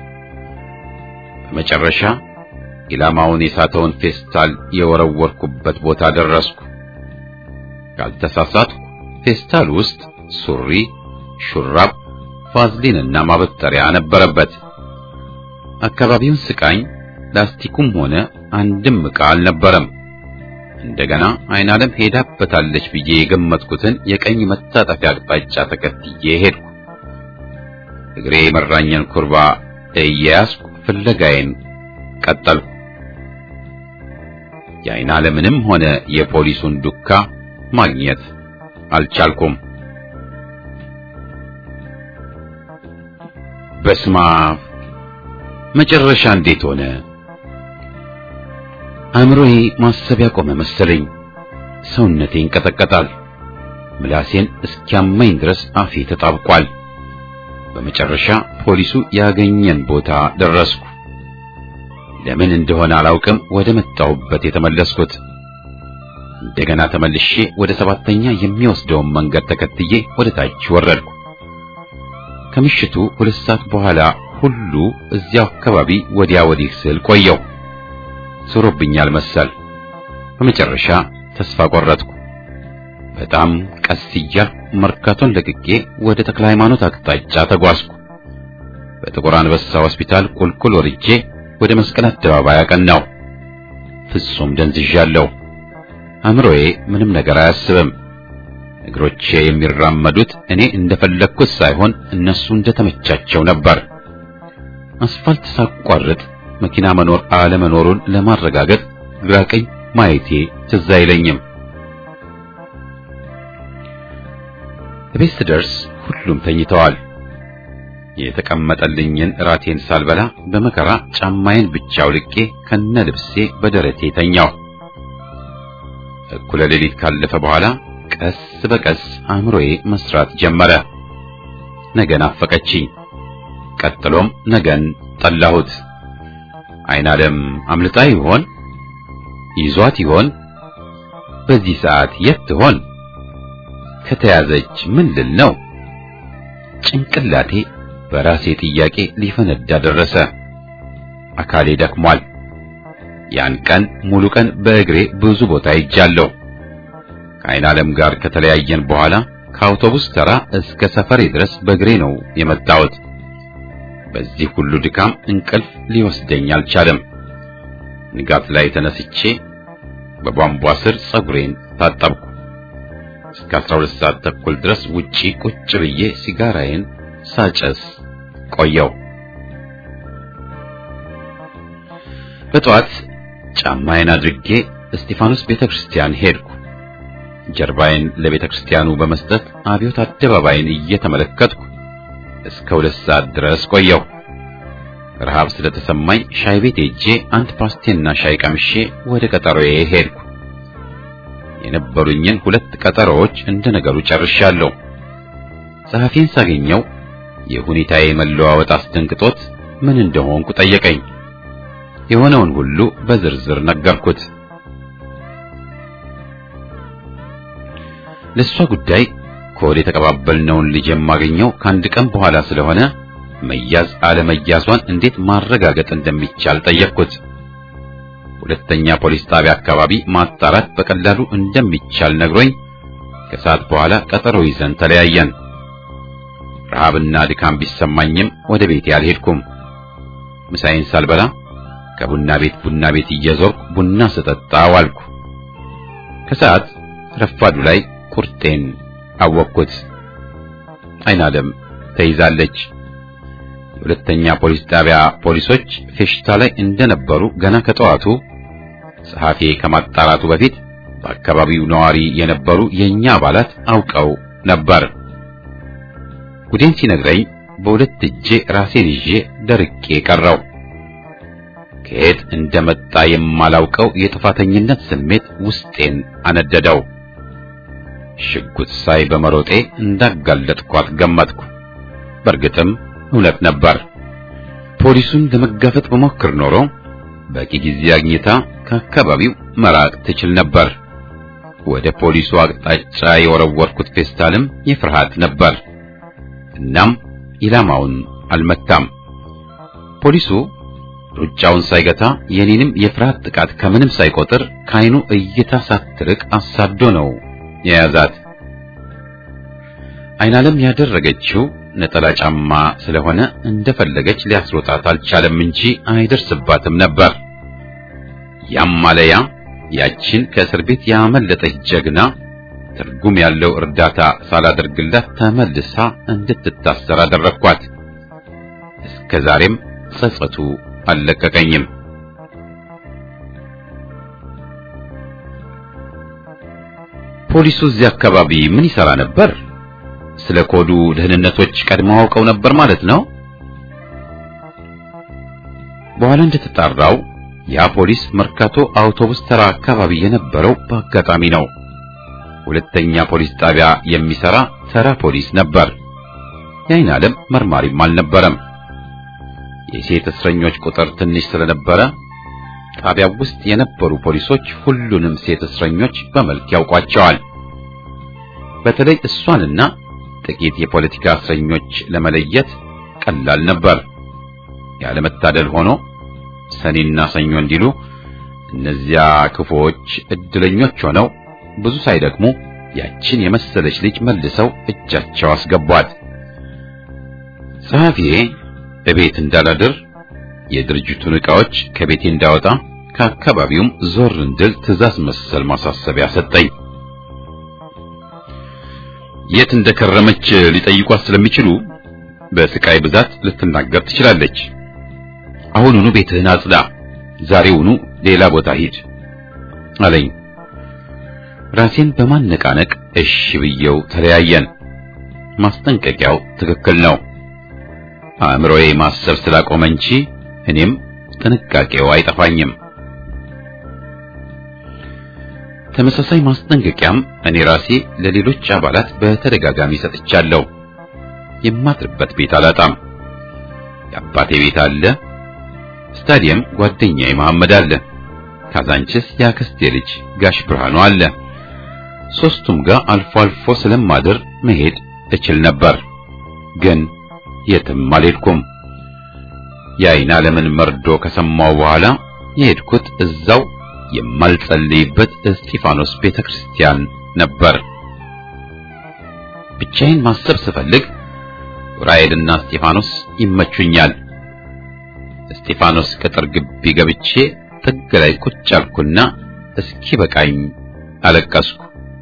በመጨረሻ ኢላማውን የሳተውን ፌስታል የወረወርኩበት ቦታ ደረስኩ። ካልተሳሳትኩ ፌስታል ውስጥ ሱሪ፣ ሹራብ፣ ቫዝሊንና ማበጠሪያ ነበረበት። አካባቢውን ስቃኝ ላስቲኩም ሆነ አንድም ዕቃ አልነበረም። እንደገና አይናለም ሄዳበታለች ብዬ የገመትኩትን የቀኝ መታጠፊያ አቅጣጫ ተከትዬ ሄድኩ። እግሬ መራኘን ኩርባ እየያዝኩ ፍለጋዬን ቀጠልኩ። የአይናለምንም ሆነ የፖሊሱን ዱካ ማግኘት አልቻልኩም። በስማ መጨረሻ እንዴት ሆነ? አእምሮዬ ማሰብ ያቆመ መሰለኝ። ሰውነቴ ይንቀጠቀጣል። ምላሴን እስኪያመኝ ድረስ አፌ ተጣብቋል። በመጨረሻ ፖሊሱ ያገኘን ቦታ ደረስኩ። ለምን እንደሆነ አላውቅም ወደ መጣሁበት የተመለስኩት። እንደገና ተመልሼ ወደ ሰባተኛ የሚወስደውን መንገድ ተከትዬ ወደ ታች ወረድኩ። ከምሽቱ ሁለት ሰዓት በኋላ ሁሉ እዚያው አካባቢ ወዲያ ወዲህ ስል ቆየው። ዞሮብኛል መሰል። በመጨረሻ ተስፋ ቆረጥኩ። በጣም ቀስ እያልኩ መርካቶን ለቅቄ ወደ ተክለ ሃይማኖት አቅጣጫ ተጓዝኩ። በጥቁር አንበሳ ሆስፒታል ቁልቁል ወርጄ ወደ መስቀል አደባባይ አቀናሁ። ፍጹም ደንዝዣለሁ። አእምሮዬ ምንም ነገር አያስብም። እግሮቼ የሚራመዱት እኔ እንደፈለግኩት ሳይሆን እነሱ እንደተመቻቸው ነበር። አስፋልት ሳቋርጥ መኪና መኖር አለመኖሩን ለማረጋገጥ ግራቀኝ ማየቴ ትዝ አይለኝም። ቤት ስደርስ ሁሉም ተኝተዋል። የተቀመጠልኝን ራቴን ሳልበላ በመከራ ጫማዬን ብቻ አውልቄ ከነ ልብሴ በደረቴ ተኛው። እኩለ ሌሊት ካለፈ በኋላ ቀስ በቀስ አእምሮዬ መስራት ጀመረ። ነገን አፈቀችኝ። ቀጥሎም ነገን ጠላሁት። አይናለም አምልጣ ይሆን? ይዟት ይሆን? በዚህ ሰዓት የት ትሆን? ከተያዘች ምን ልል ነው? ጭንቅላቴ በራሴ ጥያቄ ሊፈነዳ ደረሰ። አካሌ ደክሟል። ያን ቀን ሙሉ ቀን በእግሬ ብዙ ቦታ ሄጃለሁ። ከአይናለም ጋር ከተለያየን በኋላ ከአውቶቡስ ተራ እስከ ሰፈሬ ድረስ በእግሬ ነው የመጣሁት። በዚህ ሁሉ ድካም እንቅልፍ ሊወስደኝ አልቻለም። ንጋት ላይ ተነስቼ በቧንቧ ስር ጸጉሬን ታጠብኩ። እስከ አስራ ሁለት ሰዓት ተኩል ድረስ ውጪ ቁጭ ብዬ ሲጋራዬን ሳጨስ ቆየው። በጠዋት ጫማዬን አድርጌ እስጢፋኖስ ቤተክርስቲያን ሄድኩ። ጀርባዬን ለቤተክርስቲያኑ በመስጠት አብዮት አደባባይን እየተመለከትኩ እስከ ሁለት ሰዓት ድረስ ቆየው። ረሃብ ስለተሰማኝ ሻይ ቤት ሄጄ አንድ ፓስቴና ሻይ ቀምሼ ወደ ቀጠሮዬ ሄድኩ። የነበሩኝን ሁለት ቀጠሮዎች እንደ ነገሩ ጨርሻለሁ። ጸሐፊን ሳገኘው የሁኔታዬ መለዋወጥ አስደንግጦት ምን እንደሆንኩ ጠየቀኝ። የሆነውን ሁሉ በዝርዝር ነገርኩት። ለሷ ጉዳይ ኮድ የተቀባበልነውን ልጅ የማገኘው ከአንድ ቀን በኋላ ስለሆነ መያዝ አለመያዟን እንዴት ማረጋገጥ እንደሚቻል ጠየቅኩት። ሁለተኛ ፖሊስ ጣቢያ አካባቢ ማጣራት በቀላሉ እንደሚቻል ነግሮኝ ከሰዓት በኋላ ቀጠሮ ይዘን ተለያየን። ረሃብና ድካም ቢሰማኝም ወደ ቤቴ አልሄድኩም። ምሳዬን ሳልበላ ከቡና ቤት ቡና ቤት እየዞርኩ ቡና ስጠጣ ዋልኩ። ከሰዓት ረፋዱ ላይ ቁርጤን አወቅኩት። አይናለም ተይዛለች። የሁለተኛ ፖሊስ ጣቢያ ፖሊሶች ፌሽታ ላይ እንደነበሩ ገና ከጠዋቱ ጸሐፊ ከማጣራቱ በፊት በአካባቢው ነዋሪ የነበሩ የኛ አባላት አውቀው ነበር። ጉዴን ሲነግረኝ በሁለት እጄ ራሴን ይዤ ደርቄ ቀረው። ከየት እንደመጣ የማላውቀው የጥፋተኝነት ስሜት ውስጤን አነደደው። ሽጉጥ ሳይ በመሮጤ እንዳጋለጥኳት ገመትኩ። በእርግጥም እውነት ነበር። ፖሊሱን ለመጋፈጥ በሞክር ኖሮ በቂ ጊዜ አግኝታ ከአካባቢው መራቅ ትችል ነበር። ወደ ፖሊሱ አቅጣጫ የወረወርኩት ፌስታልም የፍርሃት ነበር። እናም ኢላማውን አልመታም። ፖሊሱ ሩጫውን ሳይገታ የኔንም የፍርሃት ጥቃት ከምንም ሳይቆጥር ካይኑ እይታ ሳትርቅ አሳዶ ነው የያዛት። አይናለም ያደረገችው ነጠላ ጫማ ስለሆነ እንደፈለገች ሊያስሮጣት አልቻለም እንጂ አይደርስባትም ነበር። ያማለያ ያችን ከእስር ቤት ያመለጠች ጀግና ትርጉም ያለው እርዳታ ሳላደርግላት ተመልሳ እንድትታሰር አደረኳት። እስከዛሬም ጸጸቱ አልለቀቀኝም። ፖሊሱ እዚህ አካባቢ ምን ይሰራ ነበር? ስለ ኮዱ ደህንነቶች ቀድመው አውቀው ነበር ማለት ነው? በኋላ እንደተጣራው ያ ፖሊስ መርካቶ አውቶቡስ ተራ አካባቢ የነበረው በአጋጣሚ ነው። ሁለተኛ ፖሊስ ጣቢያ የሚሰራ ተራ ፖሊስ ነበር። የአይናለም መርማሪም አልነበረም። የሴት እስረኞች ቁጥር ትንሽ ስለነበረ ጣቢያው ውስጥ የነበሩ ፖሊሶች ሁሉንም ሴት እስረኞች በመልክ ያውቋቸዋል። በተለይ እሷንና ጥቂት የፖለቲካ እስረኞች ለመለየት ቀላል ነበር። ያለመታደል ሆኖ ሰኔና ሰኞ እንዲሉ እነዚያ ክፉዎች እድለኞች ሆነው ብዙ ሳይደክሙ ያችን የመሰለች ልጅ መልሰው እጃቸው አስገቧት። ጸሐፊዬ በቤት እንዳላድር የድርጅቱን ዕቃዎች ከቤቴ እንዳወጣ ከአካባቢውም ዞር እንድል ትዕዛዝ መሰል ማሳሰቢያ ሰጠኝ። የት እንደከረመች ሊጠይቋት ስለሚችሉ በስቃይ ብዛት ልትናገር ትችላለች። አሁኑኑ ቤትህን አጽዳ፣ ዛሬውኑ ሌላ ቦታ ሂድ አለኝ። ራሴን በማነቃነቅ እሺ ብየው ተለያየን። ማስጠንቀቂያው ትክክል ነው። አእምሮዬ ማሰብ ስላቆመ እንጂ እኔም ጥንቃቄው አይጠፋኝም። ተመሳሳይ ማስጠንቀቂያም እኔ ራሴ ለሌሎች አባላት በተደጋጋሚ ሰጥቻለሁ። የማድርበት ቤት አላጣም። የአባቴ ቤት አለ፣ ስታዲየም ጓደኛዬ መሐመድ አለ፣ ካዛንችስ ያክስቴ ልጅ ጋሽ ብርሃኑ አለ። ሶስቱም ጋር አልፎ አልፎ ስለማድር መሄድ እችል ነበር፣ ግን የትም አልሄድኩም። የአይናለምን መርዶ ከሰማው በኋላ የሄድኩት እዛው የማልጸልይበት እስጢፋኖስ ቤተክርስቲያን ነበር። ብቻዬን ማሰብ ስፈልግ ራኤልና እስጢፋኖስ ይመቹኛል። እስጢፋኖስ ቅጥር ግቢ ገብቼ ጥግ ላይ ቁጭ አልኩና እስኪ በቃኝ አለቀስኩ።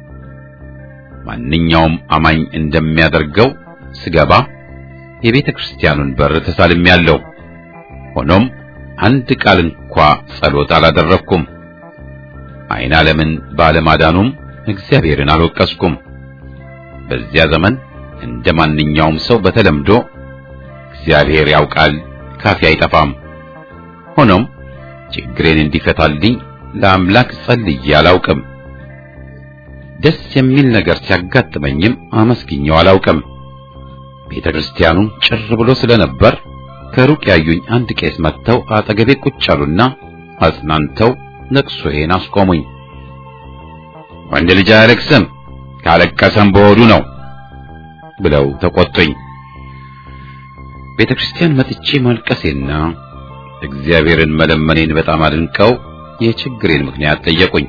ማንኛውም አማኝ እንደሚያደርገው ስገባ የቤተክርስቲያኑን በር ተሳልሜያለሁ። ሆኖም አንድ ቃል እንኳ ጸሎት አላደረኩም። አይናለምን ባለማዳኑም እግዚአብሔርን አልወቀስኩም። በዚያ ዘመን እንደማንኛውም ሰው በተለምዶ እግዚአብሔር ያውቃል ካፊ አይጠፋም። ሆኖም ችግሬን እንዲፈታልኝ ለአምላክ ጸልዬ አላውቅም። ደስ የሚል ነገር ሲያጋጥመኝም አመስግኜው አላውቅም። ቤተክርስቲያኑ ጭር ብሎ ስለነበር ከሩቅ ያዩኝ አንድ ቄስ መጥተው አጠገቤ ቁጭ አሉና አጽናንተው ለቅሶዬን አስቆሙኝ። ወንድ ልጅ አያለቅስም፣ ካለቀሰም በሆዱ ነው ብለው ተቆጡኝ። ቤተክርስቲያን መጥቼ ማልቀሴና እግዚአብሔርን መለመኔን በጣም አድንቀው የችግሬን ምክንያት ጠየቁኝ።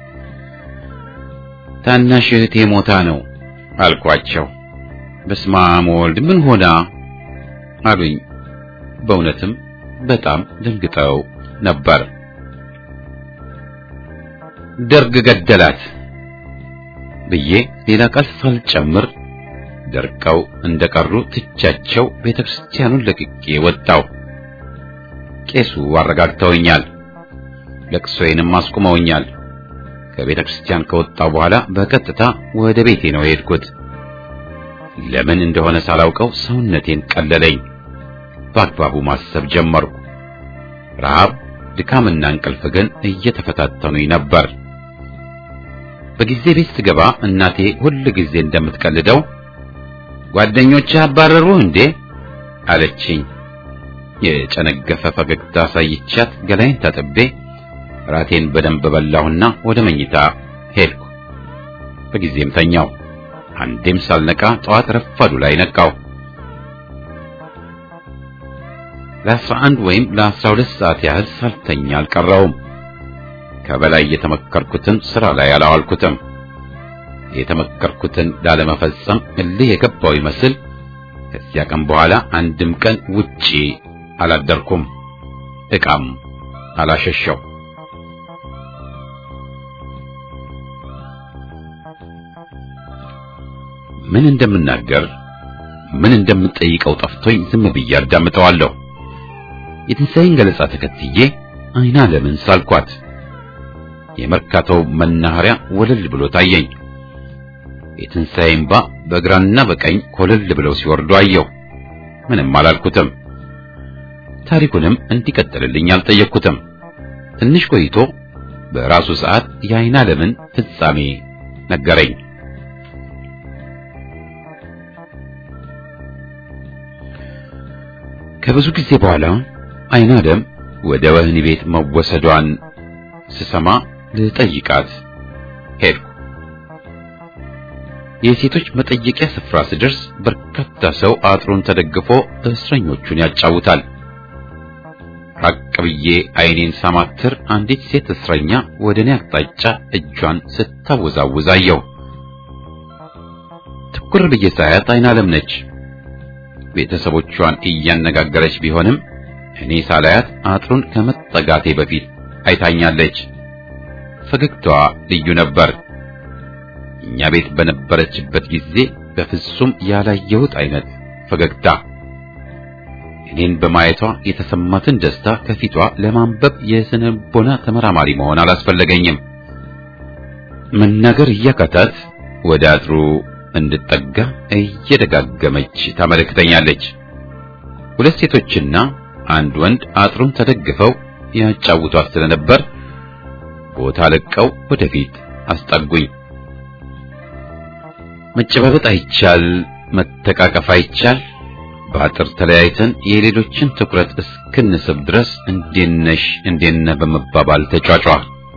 ታናሽ እህቴ ሞታ ነው አልኳቸው። በስመ አብ ወልድ ምን ሆና አሉኝ። በእውነትም በጣም ደንግጠው ነበር። ደርግ ገደላት ብዬ ሌላ ቃል ሳልጨምር ደርቀው እንደቀሩ ትቻቸው ቤተክርስቲያኑን ለቅቄ ወጣው። ቄሱ አረጋግተውኛል፣ ለቅሶዬንም አስቆመውኛል። ከቤተክርስቲያን ከወጣው በኋላ በቀጥታ ወደ ቤቴ ነው የሄድኩት። ለምን እንደሆነ ሳላውቀው ሰውነቴን ቀለለኝ። በአግባቡ ማሰብ ጀመርኩ። ረሃብ፣ ድካምና እንቅልፍ ግን እየተፈታተኑኝ ነበር። በጊዜ ቤት ስገባ እናቴ ሁል ጊዜ እንደምትቀልደው ጓደኞችህ አባረሩህ እንዴ አለችኝ። የጨነገፈ ፈገግታ ሳይቻት ገላዬን ታጥቤ ራቴን በደንብ በላሁና ወደ መኝታ ሄድኩ። በጊዜም ተኛው። አንዴም ሳልነቃ ጠዋት ረፋዱ ላይ ነቃው። ለአስራ አንድ ወይም ለአስራ ሁለት ሰዓት ያህል ሳልተኛ አልቀረውም። ከበላይ የተመከርኩትን ስራ ላይ አላዋልኩትም። የተመከርኩትን ላለመፈጸም እልህ የገባው ይመስል ከዚያ ቀን በኋላ አንድም ቀን ውጪ አላደርኩም። ዕቃም አላሸሸው። ምን እንደምናገር ምን እንደምጠይቀው ጠፍቶኝ ዝም ብዬ አዳምጠዋለሁ። የትንሣኤን ገለጻ ተከትዬ አይና ለምን ሳልኳት የመርካቶው መናኸሪያ ወለል ብሎ ታየኝ። የትንሣኤ እንባ በግራና በቀኝ ኮለል ብለው ሲወርዱ አየሁ። ምንም አላልኩትም። ታሪኩንም እንዲቀጥልልኝ አልጠየቅኩትም። ትንሽ ቆይቶ በራሱ ሰዓት የአይና ለምን ፍጻሜ ነገረኝ። ከብዙ ጊዜ በኋላ አይና ለም ወደ ወህኒ ቤት መወሰዷን ስሰማ ልጠይቃት ሄድኩ። የሴቶች መጠየቂያ ስፍራ ስደርስ በርካታ ሰው አጥሩን ተደግፎ እስረኞቹን ያጫውታል። ራቅ ብዬ አይኔን ሳማትር አንዲት ሴት እስረኛ ወደኔ አቅጣጫ እጇን ስታወዛውዝ አየሁ። ትኩር ብዬ ሳያት አይና ለም ነች። ቤተሰቦቿን እያነጋገረች ቢሆንም እኔ ሳላያት አጥሩን ከመጠጋቴ በፊት አይታኛለች። ፈገግታዋ ልዩ ነበር። እኛ ቤት በነበረችበት ጊዜ በፍጹም ያላየሁት አይነት ፈገግታ። እኔን በማየቷ የተሰማትን ደስታ ከፊቷ ለማንበብ የስነ ልቦና ተመራማሪ መሆን አላስፈለገኝም። መናገር እያቃታት ወደ አጥሩ እንድጠጋ እየደጋገመች ታመለክተኛለች። ሁለት ሴቶችና አንድ ወንድ አጥሩን ተደግፈው ያጫውቷት ስለነበር ቦታ ለቀው ወደፊት አስጠጉኝ። መጨባበጥ አይቻል፣ መተቃቀፍ አይቻል። በአጥር ተለያይተን የሌሎችን ትኩረት እስክንስብ ድረስ እንዴነሽ እንዴነ በመባባል ተጫጫ።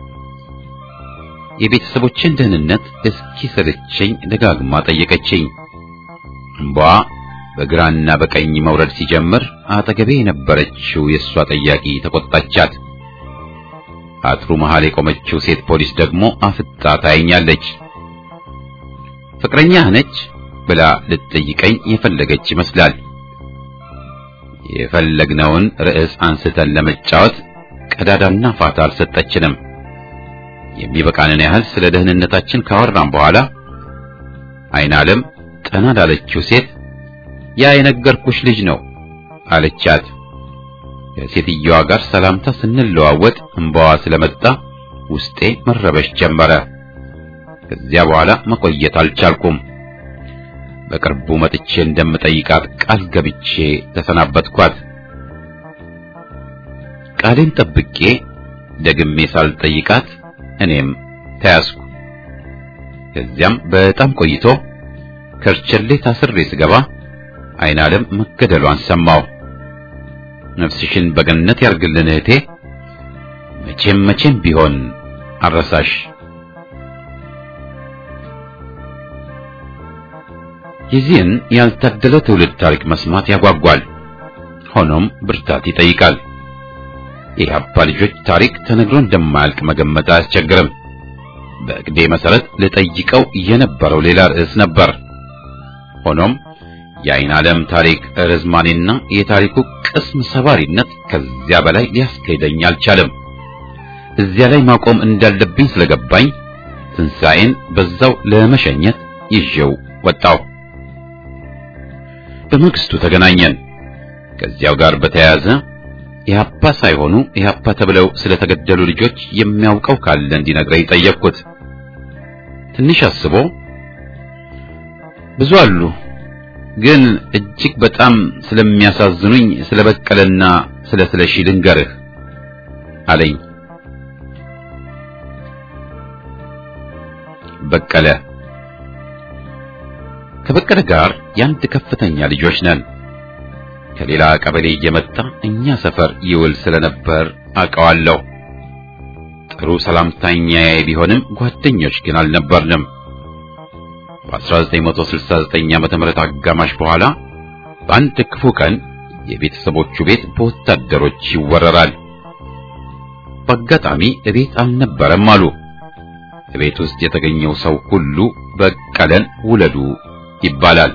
የቤተሰቦችን ደህንነት እስኪ ሰለቸኝ ደጋግማ ጠየቀችኝ። እንባ በግራና በቀኝ መውረድ ሲጀምር አጠገቤ የነበረችው የሷ ጠያቂ ተቆጣቻት። አጥሩ መሃል የቆመችው ሴት ፖሊስ ደግሞ አፍጣ ታየኛለች። ፍቅረኛ ነች ብላ ልትጠይቀኝ የፈለገች ይመስላል። የፈለግነውን ርዕስ አንስተን ለመጫወት ቀዳዳና ፋታ አልሰጠችንም። የሚበቃንን ያህል ስለ ደህንነታችን ካወራን በኋላ አይና ለም ጠና ላለችው ሴት ያ የነገርኩሽ ልጅ ነው አለቻት። ከሴትየዋ ጋር ሰላምታ ስንለዋወጥ እንባዋ ስለመጣ ውስጤ መረበሽ ጀመረ። ከዚያ በኋላ መቆየት አልቻልኩም። በቅርቡ መጥቼ እንደምጠይቃት ቃል ገብቼ ተሰናበትኳት። ቃሌን ጠብቄ ደግሜ ሳልጠይቃት እኔም ተያዝኩ። ከዚያም በጣም ቆይቶ ከርቸሌ ታስሬ ስገባ አይናለም መገደሏን ሰማሁ። ነፍስሽን በገነት ያርግልን እህቴ፣ መቼም መቼም ቢሆን አረሳሽ። የዚህን ያልታደለ ትውልድ ታሪክ መስማት ያጓጓል፣ ሆኖም ብርታት ይጠይቃል። የኢህአፓ ልጆች ታሪክ ተነግሮ እንደማያልቅ መገመት አያስቸግርም። በእቅዴ መሰረት ልጠይቀው የነበረው ሌላ ርዕስ ነበር። ሆኖም የአይን ዓለም ታሪክ ርዝማኔና የታሪኩ ቅስም ሰባሪነት ከዚያ በላይ ሊያስኬደኝ አልቻለም። እዚያ ላይ ማቆም እንዳለብኝ ስለገባኝ ትንሣኤን በዛው ለመሸኘት ይዤው ወጣው። በመንግስቱ ተገናኘን። ከዚያው ጋር በተያያዘ ኢህአፓ ሳይሆኑ ኢህአፓ ተብለው ስለተገደሉ ልጆች የሚያውቀው ካለ እንዲነግረኝ ጠየቅኩት። ትንሽ አስቦ ብዙ አሉ፣ ግን እጅግ በጣም ስለሚያሳዝኑኝ ስለ በቀለና ስለ ስለሺ ልንገርህ አለኝ። በቀለ ከበቀለ ጋር ያንድ ከፍተኛ ልጆች ነን። ከሌላ ቀበሌ እየመጣ እኛ ሰፈር ይውል ስለነበር አውቀዋለሁ። ጥሩ ሰላምተኛዬ ቢሆንም ጓደኞች ግን አልነበርንም። በ1969 ዓመተ ምህረት አጋማሽ በኋላ በአንድ ክፉ ቀን የቤተሰቦቹ ቤት በወታደሮች ይወረራል። በአጋጣሚ እቤት አልነበረም አሉ። ቤት ውስጥ የተገኘው ሰው ሁሉ በቀለን ውለዱ ይባላል።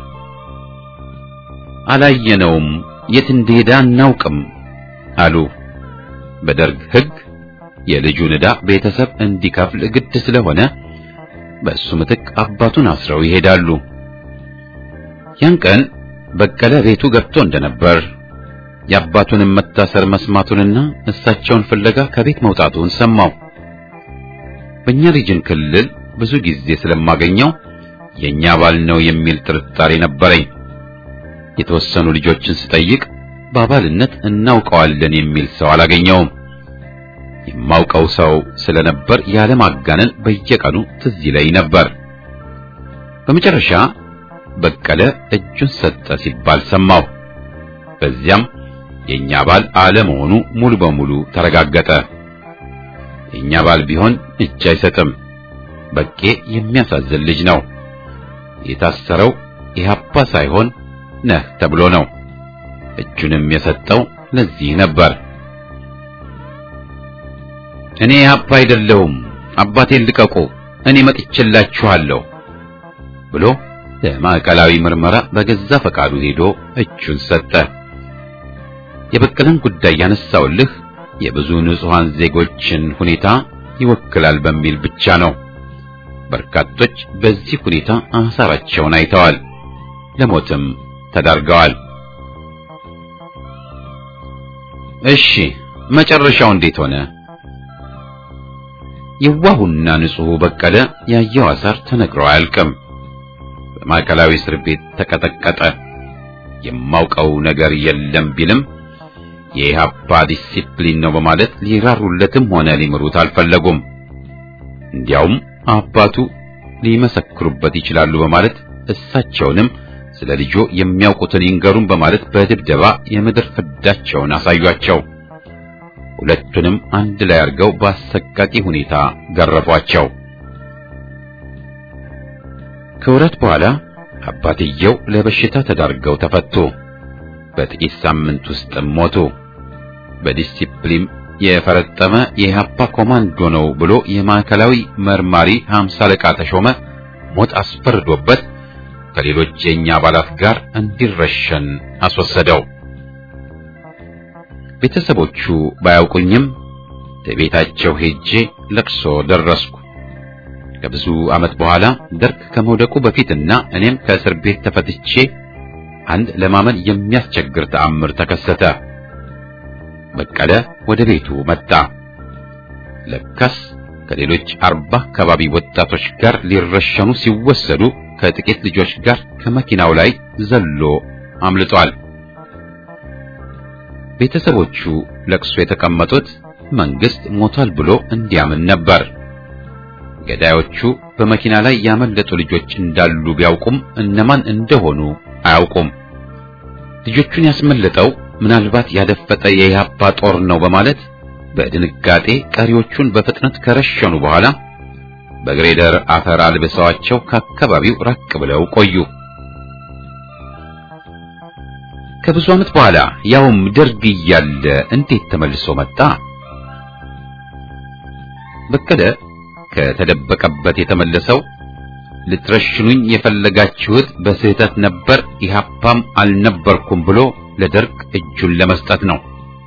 አላየነውም፣ የት እንደሄደ አናውቅም አሉ። በደርግ ሕግ የልጁን ዕዳ ቤተሰብ እንዲከፍል ግድ ስለሆነ በእሱ ምትክ አባቱን አስረው ይሄዳሉ። ያን ቀን በቀለ ቤቱ ገብቶ እንደነበር የአባቱንም መታሰር መስማቱንና እሳቸውን ፍለጋ ከቤት መውጣቱን ሰማው። በእኛ ሪጅን ክልል ብዙ ጊዜ ስለማገኘው የኛ ባል ነው የሚል ጥርጣሬ ነበረኝ። የተወሰኑ ልጆችን ስጠይቅ በአባልነት እናውቀዋለን የሚል ሰው አላገኘውም። የማውቀው ሰው ስለነበር ያለ ማጋነን በየቀኑ ትዝ ይለኝ ነበር። በመጨረሻ በቀለ እጁን ሰጠ ሲባል ሰማሁ። በዚያም የኛ ባል አለመሆኑ ሙሉ በሙሉ ተረጋገጠ። የኛ ባል ቢሆን እጅ አይሰጥም። በቄ የሚያሳዝን ልጅ ነው። የታሰረው ኢህአፓ ሳይሆን ነህ ተብሎ ነው። እጁንም የሰጠው ለዚህ ነበር። እኔ ኢህአፓ አይደለሁም፣ አባቴን ልቀቁ፣ እኔ መጥቼላችኋለሁ ብሎ ለማዕከላዊ ምርመራ በገዛ ፈቃዱ ሄዶ እጁን ሰጠ። የበቀለን ጉዳይ ያነሳውልህ የብዙ ንጹሃን ዜጎችን ሁኔታ ይወክላል በሚል ብቻ ነው። በርካቶች በዚህ ሁኔታ አሳራቸውን አይተዋል፣ ለሞትም ተዳርገዋል። እሺ መጨረሻው እንዴት ሆነ? የዋሁና ንጹህ በቀለ ያየው አሳር ተነግሮ አያልቅም። በማዕከላዊ እስር ቤት ተቀጠቀጠ። የማውቀው ነገር የለም ቢልም የኢህአፓ ዲሲፕሊን ነው በማለት ሊራሩለትም ሆነ ሊምሩት አልፈለጉም። እንዲያውም አባቱ ሊመሰክሩበት ይችላሉ በማለት እሳቸውንም ስለ ልጆ የሚያውቁትን ይንገሩን በማለት በድብደባ የምድር ፍዳቸውን አሳዩአቸው። ሁለቱንም አንድ ላይ አርገው በአሰቃቂ ሁኔታ ገረፏቸው። ከወራት በኋላ አባትየው ለበሽታ ተዳርገው ተፈቱ። በጥቂት ሳምንት ውስጥ ሞቱ። በዲሲፕሊን የፈረጠመ የኢህአፓ ኮማንዶ ነው ብሎ የማዕከላዊ መርማሪ ሃምሳ አለቃ ተሾመ ሞት አስፈርዶበት ከሌሎች የኛ አባላት ጋር እንዲረሸን አስወሰደው። ቤተሰቦቹ ባያውቁኝም በቤታቸው ሄጄ ለቅሶ ደረስኩ። ከብዙ ዓመት በኋላ ደርግ ከመውደቁ በፊትና እኔም ከእስር ቤት ተፈትቼ አንድ ለማመን የሚያስቸግር ተአምር ተከሰተ። በቀለ ወደ ቤቱ መጣ። ለካስ ከሌሎች አርባ አካባቢ ወጣቶች ጋር ሊረሸኑ ሲወሰዱ ከጥቂት ልጆች ጋር ከመኪናው ላይ ዘሎ አምልጧል። ቤተሰቦቹ ለቅሶ የተቀመጡት መንግስት ሞቷል ብሎ እንዲያምን ነበር። ገዳዮቹ በመኪና ላይ ያመለጡ ልጆች እንዳሉ ቢያውቁም እነማን እንደሆኑ አያውቁም። ልጆቹን ያስመለጠው ምናልባት ያደፈጠ የኢህአፓ ጦር ነው በማለት በድንጋጤ ቀሪዎቹን በፍጥነት ከረሸኑ በኋላ በግሬደር አፈር አልብሰዋቸው ከአካባቢው ራቅ ብለው ቆዩ። ከብዙ ዓመት በኋላ ያውም ደርግ እያለ እንዴት ተመልሶ መጣ? በቀለ ከተደበቀበት የተመለሰው ልትረሽኑኝ የፈለጋችሁት በስህተት ነበር፣ ኢህአፓም አልነበርኩም ብሎ ለደርግ እጁን ለመስጠት ነው።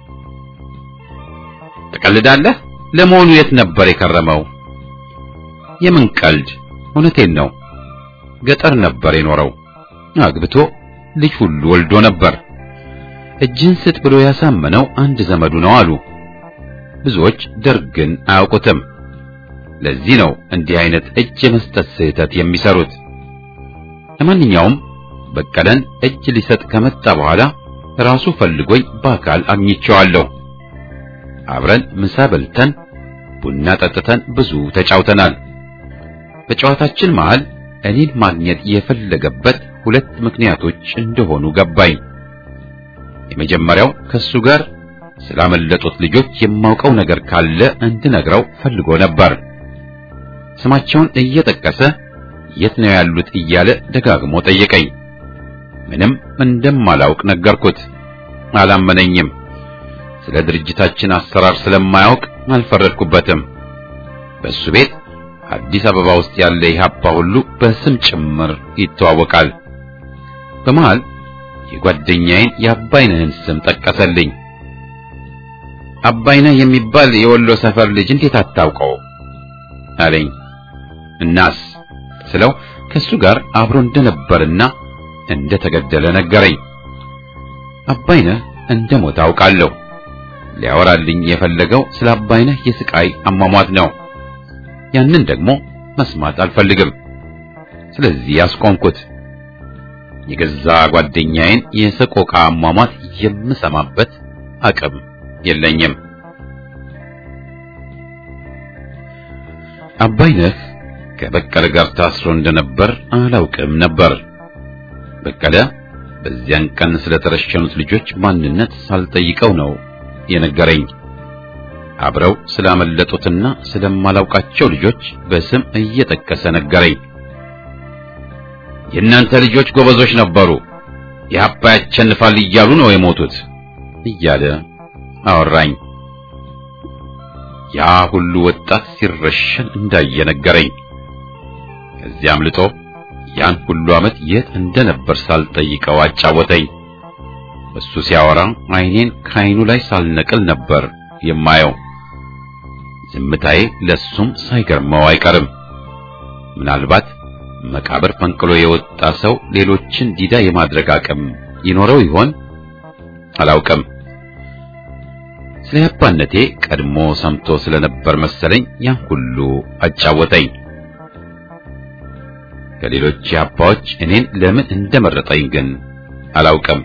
ትቀልዳለህ? ለመሆኑ የት ነበር የከረመው? የምን ቀልድ? እውነቴን ነው። ገጠር ነበር የኖረው። አግብቶ ልጅ ሁሉ ወልዶ ነበር። እጅን ስጥ ብሎ ያሳመነው አንድ ዘመዱ ነው አሉ። ብዙዎች ደርግን አያውቁትም። ለዚህ ነው እንዲህ አይነት እጅ የመስጠት ስህተት የሚሰሩት። ለማንኛውም በቀለን እጅ ሊሰጥ ከመጣ በኋላ ራሱ ፈልጎኝ በአካል አግኝቼዋለሁ። አብረን ምሳ በልተን ቡና ጠጥተን ብዙ ተጫውተናል። በጨዋታችን መሃል እኔን ማግኘት የፈለገበት ሁለት ምክንያቶች እንደሆኑ ገባኝ። የመጀመሪያው ከሱ ጋር ስላመለጡት ልጆች የማውቀው ነገር ካለ እንድነግረው ፈልጎ ነበር። ስማቸውን እየጠቀሰ የት ነው ያሉት እያለ ደጋግሞ ጠየቀኝ። ምንም እንደማላውቅ ነገርኩት። አላመነኝም። ስለ ድርጅታችን አሰራር ስለማያውቅ አልፈረድኩበትም። በሱ ቤት አዲስ አበባ ውስጥ ያለ ኢህአፓ ሁሉ በስም ጭምር ይተዋወቃል። በመሃል የጓደኛዬን የአባይነህን ስም ጠቀሰልኝ። አባይነህ የሚባል የወሎ ሰፈር ልጅ እንዴት አታውቀው አለኝ። እናስ ስለው ከሱ ጋር አብሮ እንደነበርና እንደተገደለ ነገረኝ። አባይነህ እንደሞተ አውቃለሁ። ሊያወራልኝ የፈለገው ስለ አባይነህ የስቃይ አሟሟት ነው። ያንን ደግሞ መስማት አልፈልግም። ስለዚህ ያስቆምኩት። የገዛ ጓደኛዬን የሰቆቃ አሟሟት የምሰማበት አቅም የለኝም። አባይነህ ከበቀለ ጋር ታስሮ እንደነበር አላውቅም ነበር። በቀለ በዚያን ቀን ስለተረሸኑት ልጆች ማንነት ሳልጠይቀው ነው የነገረኝ። አብረው ስላመለጡትና ስለማላውቃቸው ልጆች በስም እየጠቀሰ ነገረኝ። የእናንተ ልጆች ጎበዞች ነበሩ፣ ኢህአፓ ያሸንፋል እያሉ ነው የሞቱት እያለ አወራኝ። ያ ሁሉ ወጣት ሲረሸን እንዳየ ነገረኝ። ከዚያ አምልጦ ያን ሁሉ ዓመት የት እንደነበር ሳልጠይቀው አጫወተኝ። እሱ ሲያወራ ዓይኔን ከዓይኑ ላይ ሳልነቅል ነበር የማየው። ዝምታዬ ለሱም ሳይገርመው አይቀርም። ምናልባት መቃብር ፈንቅሎ የወጣ ሰው ሌሎችን ዲዳ የማድረግ አቅም ይኖረው ይሆን? አላውቅም። ስለ አባነቴ ቀድሞ ሰምቶ ስለነበር መሰለኝ ያን ሁሉ አጫወተኝ። ከሌሎች አባዎች እኔን ለምን እንደመረጠኝ ግን አላውቅም።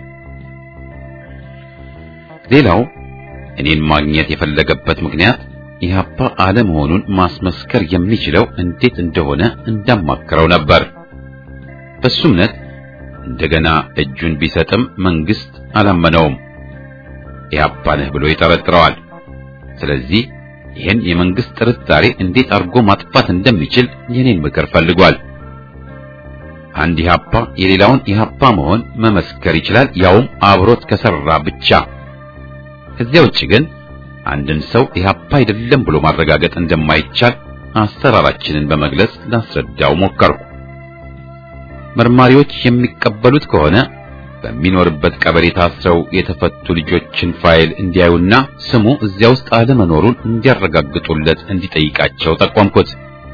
ሌላው እኔን ማግኘት የፈለገበት ምክንያት ኢህአፓ አለመሆኑን ማስመስከር የሚችለው እንዴት እንደሆነ እንዳማከረው ነበር። በሱ እምነት እንደገና እጁን ቢሰጥም መንግስት አላመነውም። ኢህአፓ ነህ ብሎ ይጠረጥረዋል። ስለዚህ ይህን የመንግስት ጥርጣሬ እንዴት አድርጎ ማጥፋት እንደሚችል የኔን ምክር ፈልጓል። አንድ ኢህአፓ የሌላውን ኢህአፓ መሆን መመስከር ይችላል፣ ያውም አብሮት ከሰራ ብቻ። ከዚያ ውጭ ግን አንድን ሰው ኢህአፓ አይደለም ብሎ ማረጋገጥ እንደማይቻል አሰራራችንን በመግለጽ ላስረዳው ሞከርኩ። መርማሪዎች የሚቀበሉት ከሆነ በሚኖርበት ቀበሌ ታስረው የተፈቱ ልጆችን ፋይል እንዲያዩና ስሙ እዚያ ውስጥ አለመኖሩን እንዲያረጋግጡለት እንዲጠይቃቸው ጠቆምኩት።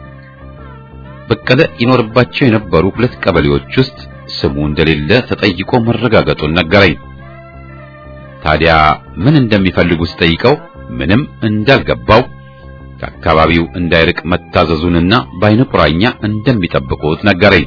በቀለ ይኖርባቸው የነበሩ ሁለት ቀበሌዎች ውስጥ ስሙ እንደሌለ ተጠይቆ መረጋገጡን ነገረኝ። ታዲያ ምን እንደሚፈልጉ ስጠይቀው ምንም እንዳልገባው ከአካባቢው እንዳይርቅ መታዘዙንና በዓይነ ቁራኛ እንደሚጠብቁት ነገረኝ።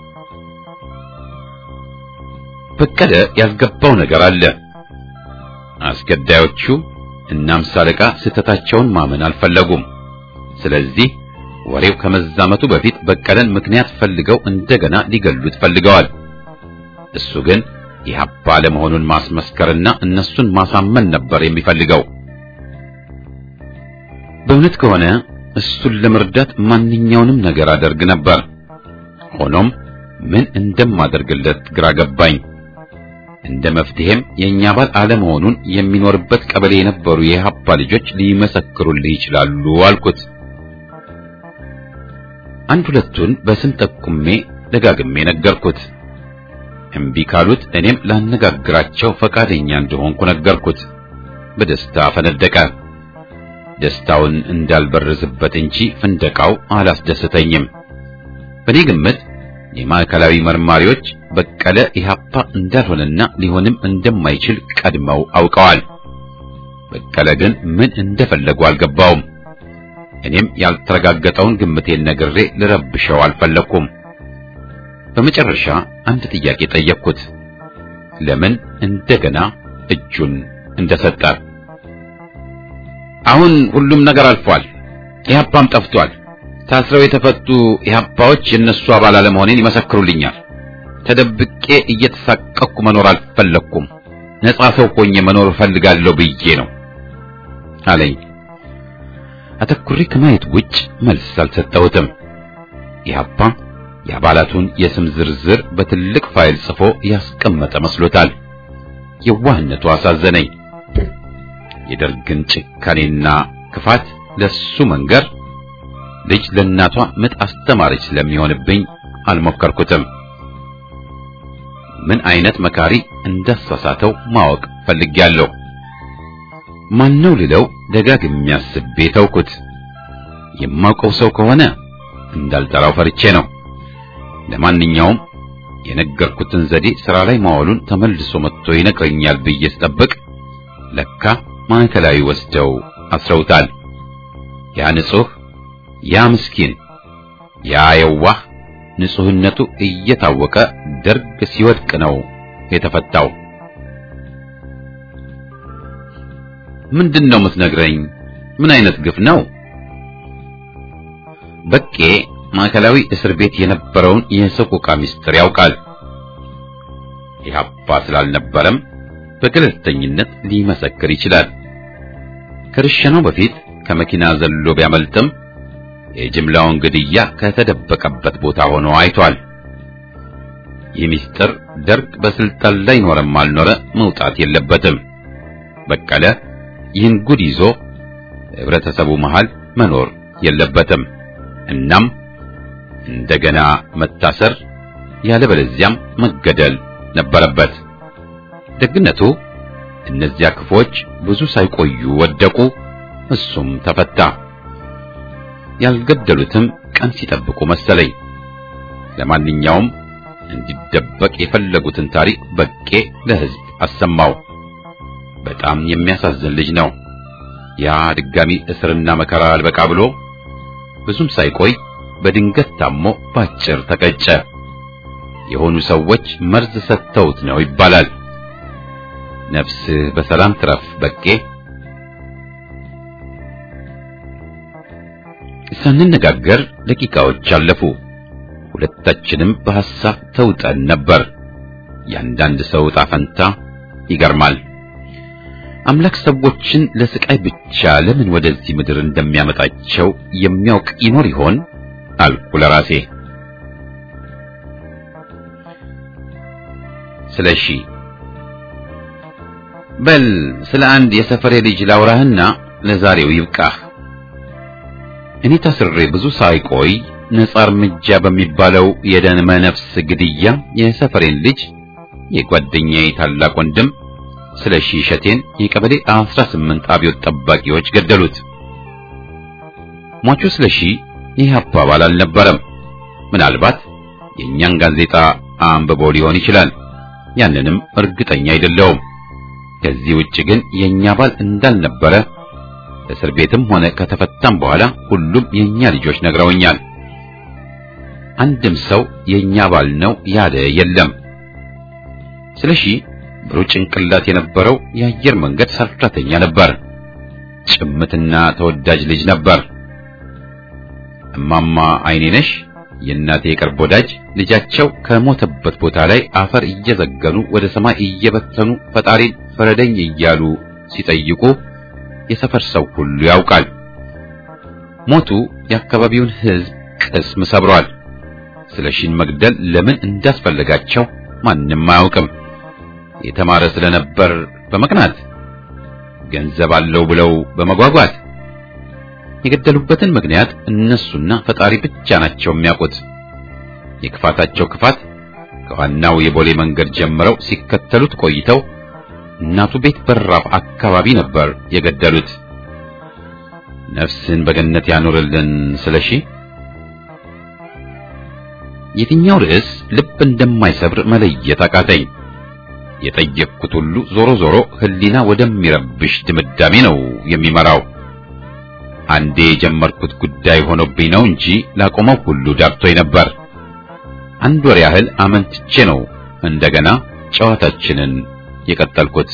በቀለ ያልገባው ነገር አለ። አስገዳዮቹ እና አምሳ አለቃ ስህተታቸውን ማመን አልፈለጉም። ስለዚህ ወሬው ከመዛመቱ በፊት በቀለን ምክንያት ፈልገው እንደገና ሊገሉት ፈልገዋል። እሱ ግን ኢህአፓ ለመሆኑን ማስመስከርና እነሱን ማሳመን ነበር የሚፈልገው። በእውነት ከሆነ እሱን ለመርዳት ማንኛውንም ነገር አደርግ ነበር። ሆኖም ምን እንደማደርግለት ግራ ገባኝ። እንደ መፍትሄም የኛ ባል አለመሆኑን የሚኖርበት ቀበሌ የነበሩ የኢህአፓ ልጆች ሊመሰክሩልኝ ይችላሉ አልኩት። አንድ ሁለቱን በስም ጠቁሜ ደጋግሜ ነገርኩት። እምቢ ካሉት እኔም ላነጋግራቸው ፈቃደኛ እንደሆንኩ ነገርኩት። በደስታ ፈነደቀ። ደስታውን እንዳልበረዝበት እንጂ ፍንደቃው አላስደስተኝም። በኔ ግምት የማዕከላዊ መርማሪዎች በቀለ ኢህአፓ እንዳልሆነና ሊሆንም እንደማይችል ቀድመው አውቀዋል። በቀለ ግን ምን እንደፈለጉ አልገባውም። እኔም ያልተረጋገጠውን ግምቴን ነግሬ ልረብሸው አልፈለኩም። በመጨረሻ አንድ ጥያቄ ጠየቅኩት። ለምን እንደገና እጁን እንደሰጠ። አሁን ሁሉም ነገር አልፏል። ኢህአፓም ጠፍቷል። ታስረው የተፈቱ ኢህአፓዎች የነሱ አባል አለመሆኔን ይመሰክሩልኛል። ተደብቄ እየተሳቀቅኩ መኖር አልፈለኩም። ነፃ ሰው ሆኜ መኖር ፈልጋለሁ ብዬ ነው አለኝ። አተኩሪ ከማየት ውጭ መልስ አልሰጠሁትም። ኢህአፓ የአባላቱን የስም ዝርዝር በትልቅ ፋይል ጽፎ ያስቀመጠ መስሎታል። የዋህነቱ አሳዘነኝ። የደርግን ጭካኔና ክፋት ለሱ መንገር ልጅ ለእናቷ ምጥ አስተማረች ስለሚሆንብኝ አልሞከርኩትም። ምን አይነት መካሪ እንዳሳሳተው ማወቅ ፈልጌያለሁ። ማነው ልለው ደጋግሜ አስቤ ተውኩት። የማውቀው ሰው ከሆነ እንዳልጠራው ፈርቼ ነው። ለማንኛውም የነገርኩትን ዘዴ ሥራ ላይ ማዋሉን ተመልሶ መጥቶ ይነግረኛል ብዬ ስጠብቅ ለካ ማዕከላዊ ወስደው አስረውታል። ያ ንጹህ፣ ያ ምስኪን፣ ያ የዋህ ንጹህነቱ እየታወቀ ደርግ ሲወድቅ ነው የተፈታው። ምንድነው የምትነግረኝ? ምን አይነት ግፍ ነው? በቄ ማዕከላዊ እስር ቤት የነበረውን የሰቆቃ ምስጢር ያውቃል። ኢህአፓ ስላልነበረም በገለልተኝነት ሊመሰክር ይችላል። ከርሸናው በፊት ከመኪና ዘሎ ቢያመልጥም የጅምላውን ግድያ ከተደበቀበት ቦታ ሆኖ አይቷል። ይህ ምስጢር ደርግ በስልጣን ላይ ኖረም አልኖረ መውጣት የለበትም። በቀለ ይህን ጉድ ይዞ ህብረተሰቡ መሃል መኖር የለበትም። እናም እንደገና መታሰር ያለበለዚያም መገደል ነበረበት። ደግነቱ እነዚያ ክፎች ብዙ ሳይቆዩ ወደቁ፣ እሱም ተፈታ። ያልገደሉትም ቀን ሲጠብቁ መሰለኝ። ለማንኛውም እንዲደበቅ የፈለጉትን ታሪክ በቄ ለህዝብ አሰማው። በጣም የሚያሳዝን ልጅ ነው። ያ ድጋሚ እስርና መከራ አልበቃ ብሎ ብዙም ሳይቆይ በድንገት ታሞ ባጭር ተቀጨ። የሆኑ ሰዎች መርዝ ሰጥተውት ነው ይባላል። ነፍስህ በሰላም ትረፍ በቄ። ሳንነጋገር ደቂቃዎች አለፉ። ሁለታችንም በሐሳብ ተውጠን ነበር። ያንዳንድ ሰው ዕጣ ፈንታ ይገርማል። አምላክ ሰዎችን ለስቃይ ብቻ ለምን ወደዚህ ምድር እንደሚያመጣቸው የሚያውቅ ይኖር ይሆን አልኩ ለራሴ። ስለሺ በል ስለ አንድ የሰፈሬ ልጅ ላውራህና ለዛሬው ይብቃህ። እኔ ታስሬ ብዙ ሳይቆይ ነጻ እርምጃ በሚባለው የደመ ነፍስ ግድያ የሰፈሬን ልጅ የጓደኛዬ ታላቅ ወንድም ስለሺ ሸቴን የቀበሌ አስራ ስምንት አብዮት ጠባቂዎች ገደሉት። ሟቹ ስለሺ ይህ አባባል አልነበረም። ምናልባት የኛን ጋዜጣ አንብቦ ሊሆን ይችላል። ያንንም እርግጠኛ አይደለሁም። ከዚህ ውጭ ግን የኛ ባል እንዳልነበረ እስር ቤትም ሆነ ከተፈታም በኋላ ሁሉም የኛ ልጆች ነግረውኛል። አንድም ሰው የኛ ባል ነው ያለ የለም። ስለሺ ብሩህ ጭንቅላት የነበረው የአየር መንገድ ሰራተኛ ነበር። ጭምትና ተወዳጅ ልጅ ነበር። እማማ አይኔነሽ የእናቴ የቅርብ ወዳጅ ልጃቸው ከሞተበት ቦታ ላይ አፈር እየዘገኑ ወደ ሰማይ እየበተኑ ፈጣሪን ፍረደኝ እያሉ ሲጠይቁ የሰፈር ሰው ሁሉ ያውቃል። ሞቱ የአካባቢውን ሕዝብ ቅስም ሰብሯል። ስለሺን መግደል ለምን እንዳስፈለጋቸው ማንም አያውቅም። የተማረ ስለነበር በመቅናት፣ ገንዘብ አለው ብለው በመጓጓት፣ የገደሉበትን ምክንያት እነሱና ፈጣሪ ብቻ ናቸው የሚያውቁት። የክፋታቸው ክፋት ከዋናው የቦሌ መንገድ ጀምረው ሲከተሉት ቆይተው እናቱ ቤት በራፍ አካባቢ ነበር የገደሉት። ነፍስን በገነት ያኖርልን ስለሺ። የትኛው ርዕስ ልብ እንደማይሰብር መለየት አቃተኝ። የጠየቅኩት ሁሉ ዞሮ ዞሮ ህሊና ወደሚረብሽ ድምዳሜ ነው የሚመራው። አንዴ የጀመርኩት ጉዳይ ሆኖብኝ ነው እንጂ ላቆመው ሁሉ ዳብቶኝ ነበር። አንድ ወር ያህል አመንትቼ ነው እንደገና ጨዋታችንን የቀጠልኩት።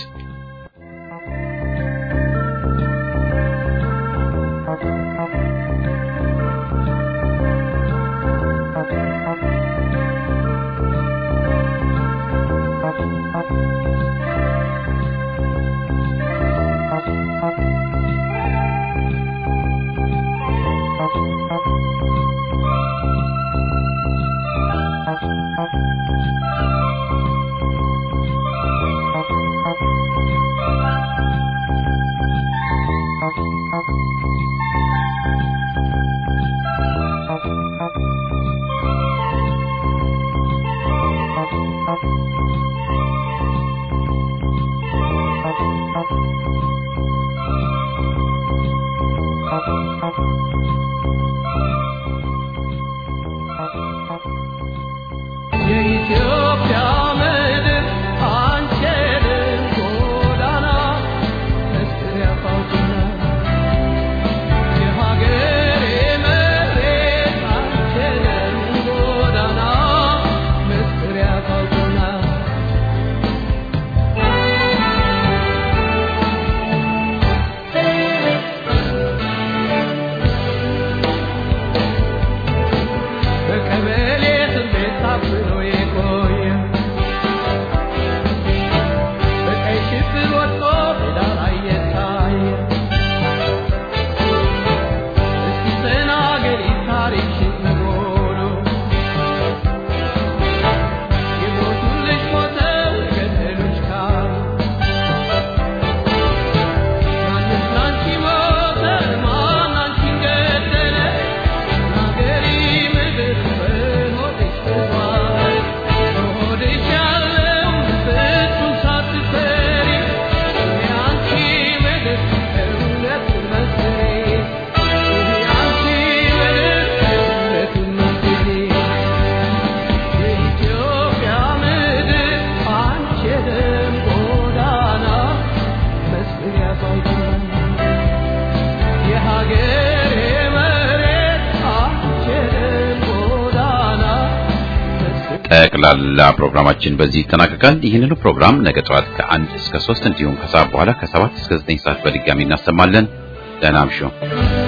ጠቅላላ ፕሮግራማችን በዚህ ይጠናቀቃል። ይህንን ፕሮግራም ነገ ጠዋት ከአንድ እስከ ሶስት እንዲሁም ከሰዓት በኋላ ከሰባት እስከ ዘጠኝ ሰዓት በድጋሚ እናሰማለን። ደህና እምሹ።